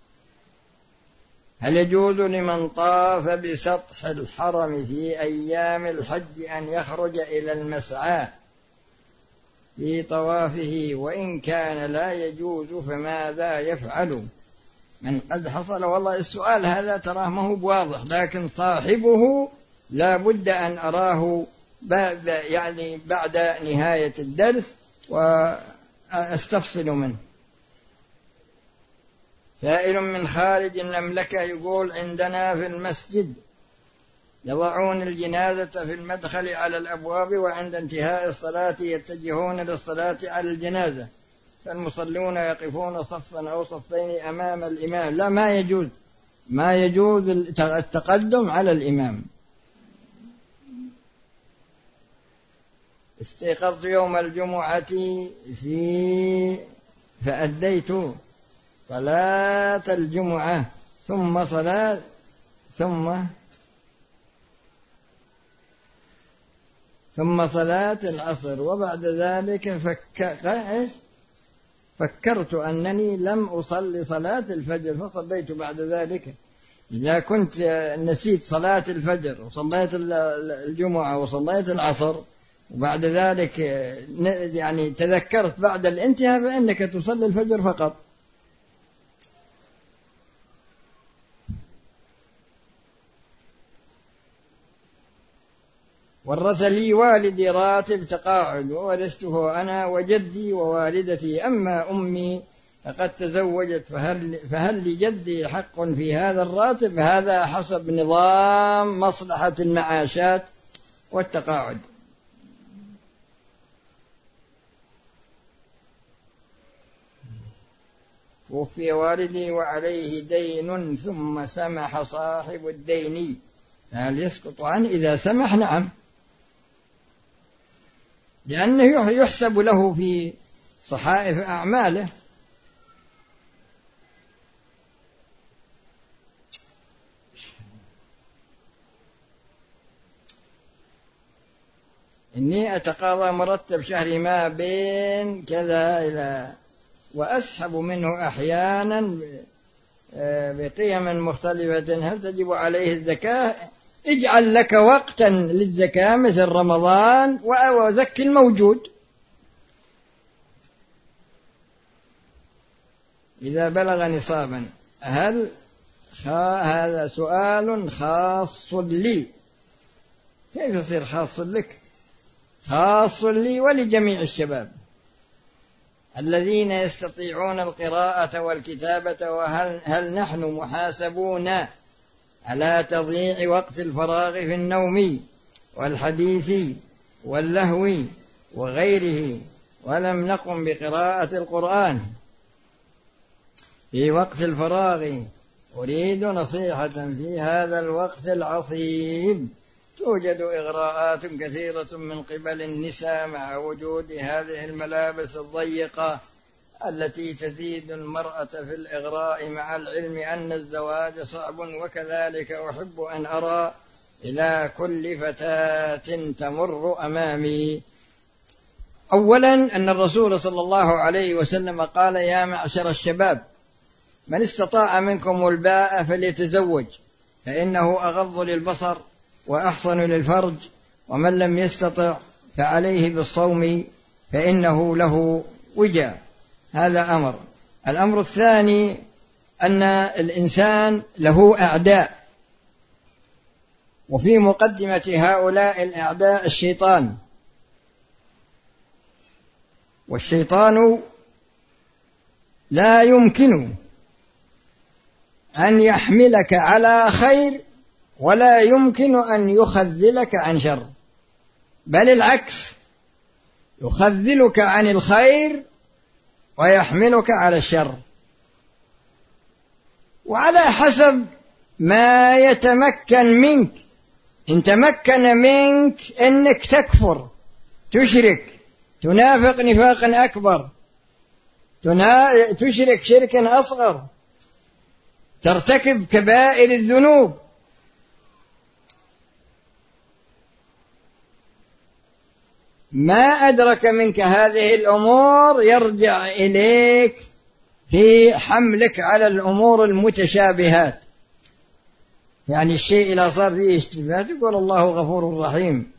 هل يجوز لمن طاف بسطح الحرم في أيام الحج أن يخرج إلى المسعى في طوافه، وإن كان لا يجوز فماذا يفعل من قد حصل؟ والله السؤال هذا تراه ما هو بواضح، لكن صاحبه لا بد أن أراه يعني بعد نهاية الدرس وأستفصل منه. سائل من خارج المملكة يقول: عندنا في المسجد يضعون الجنازة في المدخل على الأبواب، وعند انتهاء الصلاة يتجهون للصلاة على الجنازة، فالمصلون يقفون صفا أو صفين أمام الإمام. لا، ما يجوز التقدم على الإمام. استيقظت يوم الجمعة فأديت صلاة الجمعة ثم صلاة العصر، وبعد ذلك فكرت أنني لم أصلي صلاة الفجر فصليت بعد ذلك. إذا كنت نسيت صلاة الفجر وصليت الجمعة وصليت العصر وبعد ذلك يعني تذكرت بعد الانتهاء فإنك تصلي الفجر فقط. ورث لي والدي راتب تقاعد وورثته أنا وجدي ووالدتي، أما أمي فقد تزوجت، فهل لجدي حق في هذا الراتب؟ هذا حسب نظام مصلحة المعاشات والتقاعد. توفي والدي وعليه دين ثم سمح صاحب الدين، هل يسقط عنه؟ إذا سمح نعم، لأنه يحسب له في صحائف أعماله. إني أتقاضى مرتب شهري ما بين كذا إلى، وأسحب منه أحيانا بقيم مختلفة، هل تجب عليه الزكاة؟ اجعل لك وقتا للزكاة مثل رمضان وزكي الموجود. إذا بلغ نصابا. هذا سؤال خاص لي. كيف يصير خاص لك؟ خاص لي ولجميع الشباب الذين يستطيعون القراءة والكتابة. وهل نحن محاسبون على تضييع وقت الفراغ في النوم والحديث واللهو وغيره، ولم نقم بقراءة القرآن في وقت الفراغ؟ أريد نصيحة في هذا الوقت العصيب. توجد إغراءات كثيرة من قبل النساء مع وجود هذه الملابس الضيقة التي تزيد المرأة في الإغراء، مع العلم أن الزواج صعب. وكذلك أحب أن أرى إلى كل فتاة تمر أمامي. أولا أن الرسول صلى الله عليه وسلم قال: يا معشر الشباب من استطاع منكم الباءة فليتزوج، فإنه أغض للبصر وأحصن للفرج، ومن لم يستطع فعليه بالصوم فإنه له وجاء. هذا أمر. الأمر الثاني أن الإنسان له أعداء، وفي مقدمة هؤلاء الأعداء الشيطان، والشيطان لا يمكن أن يحملك على خير ولا يمكن أن يخذلك عن شر، بل العكس، يخذلك عن الخير ويحملك على الشر. وعلى حسب ما يتمكن منك. إن تمكن منك أنك تكفر، تشرك، تنافق نفاقا أكبر، تشرك شركا أصغر، ترتكب كبائر الذنوب، ما أدرك منك هذه الأمور يرجع إليك في حملك على الأمور المتشابهات. يعني الشيء إذا صار فيه اشتباهات يقول الله غفور رحيم.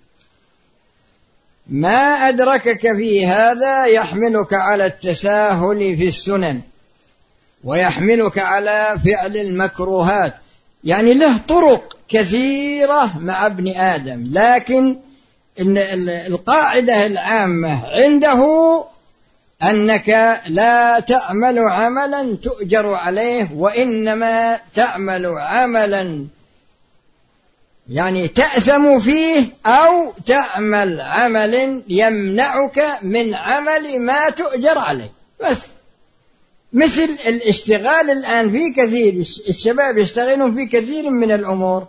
ما أدركك في هذا يحملك على التساهل في السنن، ويحملك على فعل المكروهات. يعني له طرق كثيرة مع ابن آدم، لكن القاعدة العامة عنده أنك لا تعمل عملا تؤجر عليه، وإنما تعمل عملا يعني تأثم فيه، أو تعمل عمل يمنعك من عمل ما تؤجر عليه. بس مثل الاشتغال الآن في كثير الشباب يشتغلون في كثير من الأمور،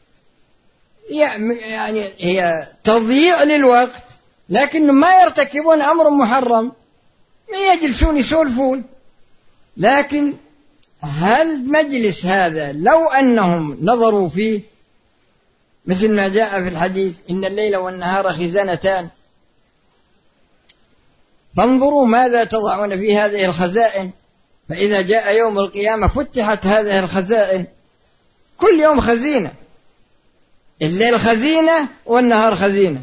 يعني هي تضييع للوقت، لكن ما يرتكبون أمر محرم، يجلسون يسولفون. لكن هل مجلس هذا لو أنهم نظروا فيه مثل ما جاء في الحديث إن الليل والنهار خزانتان، فانظروا ماذا تضعون في هذه الخزائن، فإذا جاء يوم القيامة فتحت هذه الخزائن، كل يوم خزينة، الليل خزينة والنهار خزينة.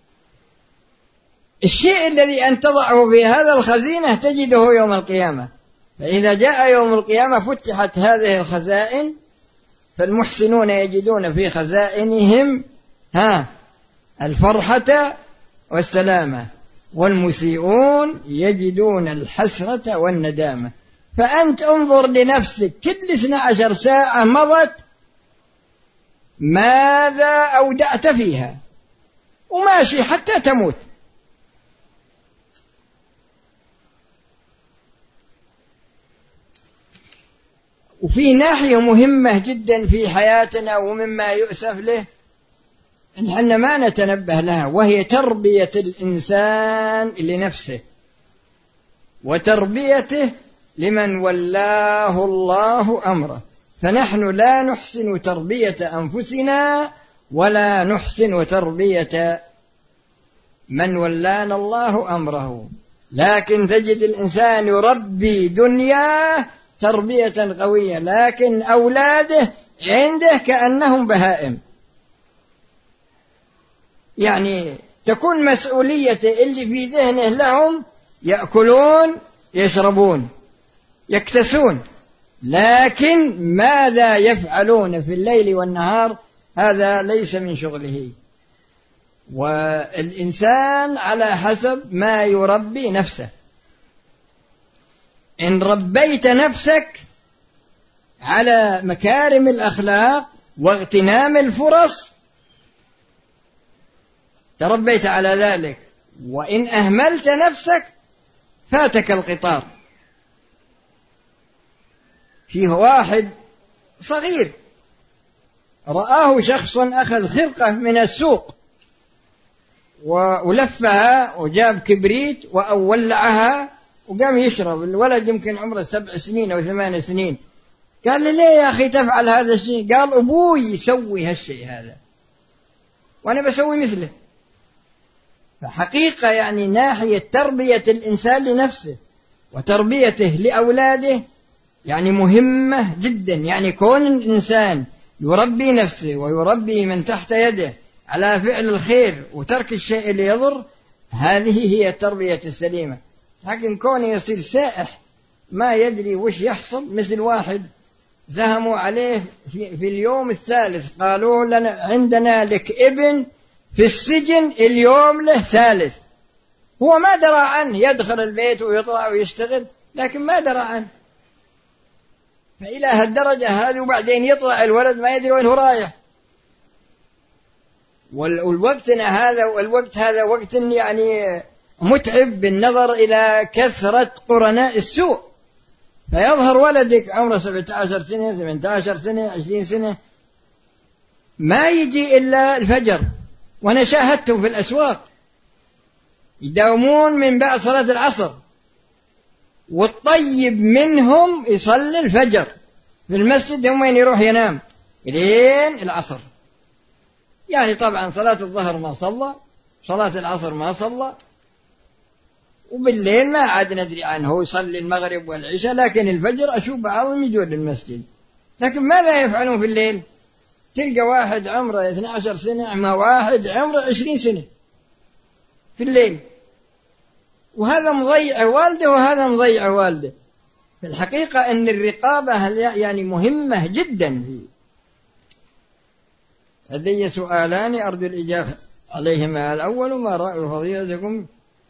الشيء الذي أن تضعه في هذا الخزينة تجده يوم القيامة، فإذا جاء يوم القيامة فتحت هذه الخزائن، فالمحسنون يجدون في خزائنهم الفرحة والسلامة، والمسيئون يجدون الحسرة والندامة. فأنت انظر لنفسك كل 12 ساعة مضت ماذا أودعت فيها، وماشي حتى تموت. وفي ناحية مهمة جدا في حياتنا ومما يؤسف له إن احنا ما نتنبه لها، وهي تربية الإنسان لنفسه وتربيته لمن ولاه الله أمره. فنحن لا نحسن تربية أنفسنا ولا نحسن تربية من ولانا الله أمره، لكن تجد الإنسان يربي دنياه تربية قوية، لكن أولاده عنده كأنهم بهائم. يعني تكون مسؤوليته اللي في ذهنه لهم يأكلون يشربون يكتسون، لكن ماذا يفعلون في الليل والنهار هذا ليس من شغله. والإنسان على حسب ما يربي نفسه. إن ربيت نفسك على مكارم الأخلاق واغتنام الفرص تربيت على ذلك، وإن أهملت نفسك فاتك القطار. فيه واحد صغير رآه شخص أخذ خرقة من السوق ولفها وجاب كبريت وولعها وقام يشرب. الولد يمكن عمره 7 سنين أو 8 سنين. قال لي: ليه يا أخي تفعل هذا الشيء؟ قال: أبوي يسوي هالشيء هذا وأنا بسوي مثله. فحقيقة يعني ناحية تربية الإنسان لنفسه وتربيته لأولاده يعني مهمة جدا. يعني كون الإنسان يربي نفسه ويربي من تحت يده على فعل الخير وترك الشيء اللي يضر، هذه هي التربية السليمة. لكن كونه يصير سائح ما يدري وش يحصل، مثل واحد زهموا عليه في اليوم الثالث، قالوا لنا عندنا لك ابن في السجن اليوم له ثالث. هو ما درى عنه، يدخل البيت ويطلع ويشتغل لكن ما درى عنه. فإلى هالدرجة هذه، وبعدين يطلع الولد ما يدري وين هو رايح. والوقت هذا وقت يعني متعب بالنظر إلى كثرة قرناء السوء. فيظهر ولدك عمره 17 سنة 18 سنة 20 سنة ما يجي إلا الفجر، وأنا شاهدتهم في الأسواق يداومون من بعد صلاة العصر، والطيب منهم يصلي الفجر في المسجد يوم يروح ينام لين العصر. يعني طبعا صلاة الظهر ما صلى، صلاة العصر ما صلى، وبالليل ما عاد ندري عنه، هو يصلي المغرب والعشاء، لكن الفجر أشوف بعضهم يجون للمسجد. لكن ماذا يفعلون في الليل؟ تلقى واحد عمره 12 سنة مع واحد عمره 20 سنة في الليل، وهذا مضيع والده وهذا مضيع والده. في الحقيقة أن الرقابة يعني مهمة جدا. لدي سؤالان أرجو الإجابة عليهما. الأول ما رأي فضيلتكم،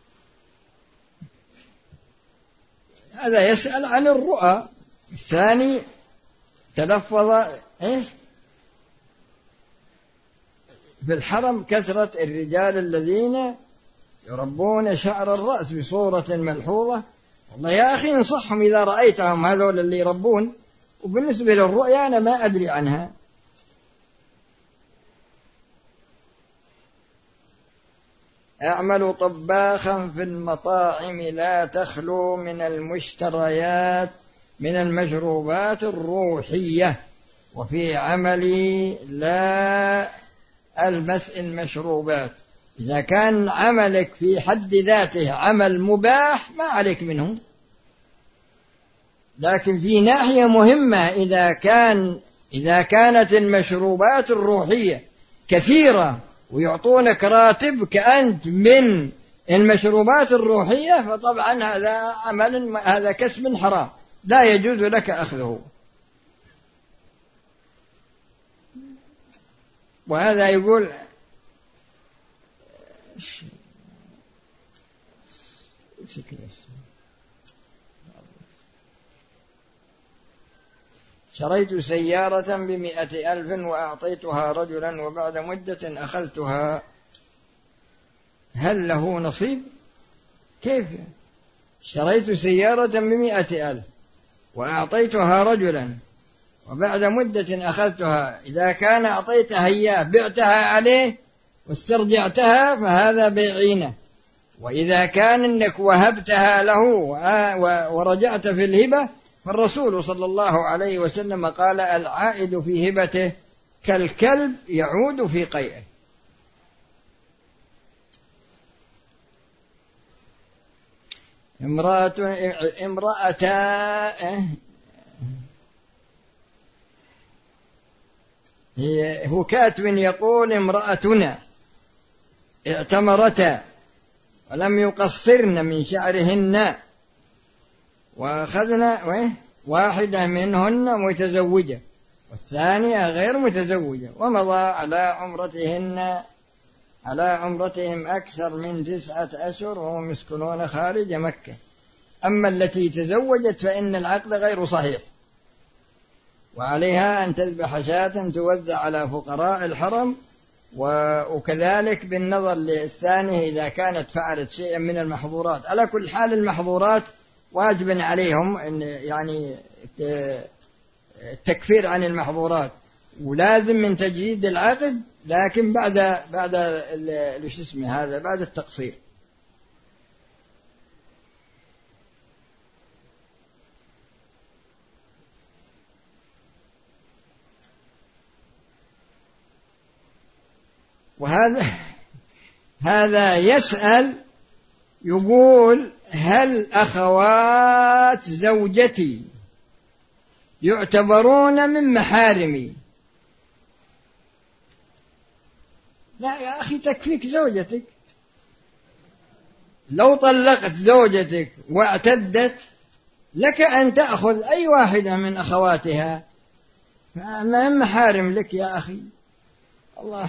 هذا يسأل عن الرؤى. الثاني تلفظ في الحرم كثرة الرجال الذين يربون شعر الرأس بصورة ملحوظة. والله يا أخي انصحهم إذا رأيتهم هذول اللي يربون. وبالنسبة للرؤيا أنا ما أدري عنها. أعمل طباخا في المطاعم لا تخلو من المشتريات من المشروبات الروحية، وفي عملي لا ألمس المشروبات. إذا كان عملك في حد ذاته عمل مباح ما عليك منه، لكن في ناحية مهمة إذا كانت المشروبات الروحية كثيرة ويعطونك راتب كأنت من المشروبات الروحية، فطبعا هذا كسب حرام لا يجوز لك أخذه. وهذا يقول شريت سيارة ب100,000 وأعطيتها رجلا وبعد مدة أخذتها، هل له نصيب؟ كيف؟ شريت سيارة ب100,000 وأعطيتها رجلا وبعد مدة أخذتها، إذا كان أعطيتها إياه بعتها عليه واسترجعتها فهذا بيعينه. وإذا كان أنك وهبتها له ورجعت في الهبة، فالرسول صلى الله عليه وسلم قال العائد في هبته كالكلب يعود في قيئه. هو كاتب يقول امرأتنا اعتمرتا ولم يقصرن من شعرهن، وأخذنا واحدة منهن متزوجة والثانية غير متزوجة، ومضى على عمرتهم أكثر من 9 أشهر وهم يسكنون خارج مكة. أما التي تزوجت فإن العقد غير صحيح، وعليها أن تذبح شاة توزع على فقراء الحرم. وكذلك بالنظر للثانية إذا كانت فعلت شيئا من المحظورات. على كل حال المحظورات واجب عليهم أن يعني التكفير عن المحظورات، ولازم من تجديد العقد، لكن بعد هذا بعد التقصير. هذا يسأل يقول هل أخوات زوجتي يعتبرون من محارمي؟ لا يا أخي تكفيك زوجتك. لو طلقت زوجتك واعتدت لك أن تأخذ أي واحدة من أخواتها، فما هم محارم لك يا أخي. الله.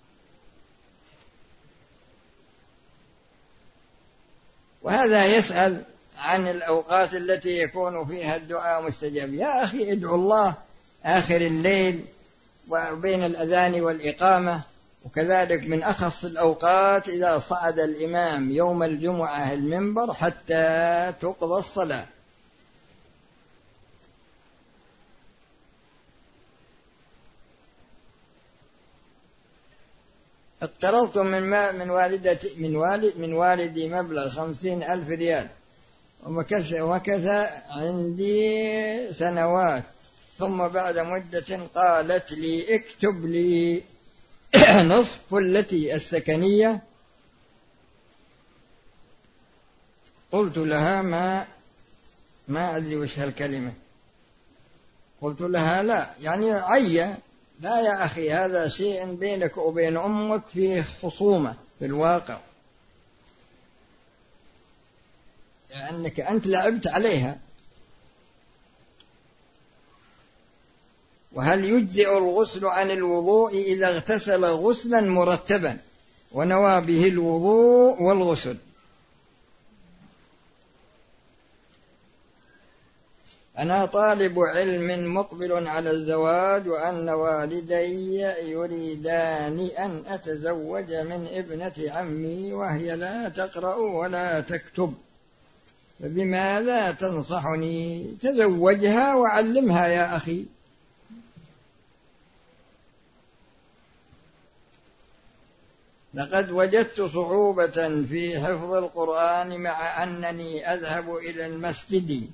وهذا يسأل عن الأوقات التي يكون فيها الدعاء مستجاب. يا أخي ادعو الله آخر الليل وبين الأذان والإقامة، وكذلك من أخص الأوقات إذا صعد الإمام يوم الجمعة المنبر حتى تقضى الصلاة. اقترضت من والدي مبلغ 50,000 ريال، ومكث عندي سنوات، ثم بعد مدة قالت لي اكتب لي نصف التي السكنية. قلت لها ما أدري وش هالكلمة. قلت لها لا، يعني عيّة، لا يا أخي، هذا شيء بينك وبين أمك فيه خصومة في الواقع، لأنك أنت لعبت عليها. وهل يجزئ الغسل عن الوضوء إذا اغتسل غسلا مرتبا ونوى به الوضوء والغسل؟ أنا طالب علم مقبل على الزواج، وأن والدي يريدان أن أتزوج من ابنة عمي وهي لا تقرأ ولا تكتب، فبماذا تنصحني؟ تزوجها وعلمها يا أخي. لقد وجدت صعوبة في حفظ القرآن مع أنني أذهب إلى المسجد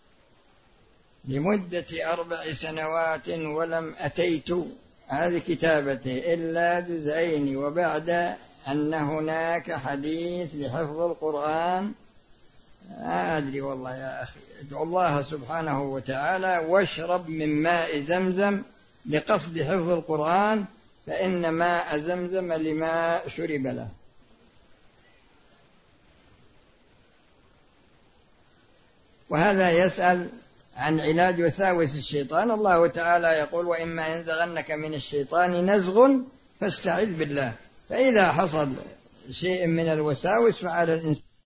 لمدة 4 سنوات ولم أتيت هذه كتابتي إلا 2، وبعد أن هناك حديث لحفظ القرآن ما أدري والله يا أخي. ادعو الله سبحانه وتعالى واشرب من ماء زمزم لقصد حفظ القرآن، فإن ماء زمزم لما شرب له. وهذا يسأل عن علاج وساوس الشيطان. الله تعالى يقول وإما ينزغنك من الشيطان نزغ فاستعذ بالله. فإذا حصل شيء من الوساوس فعلى الإنسان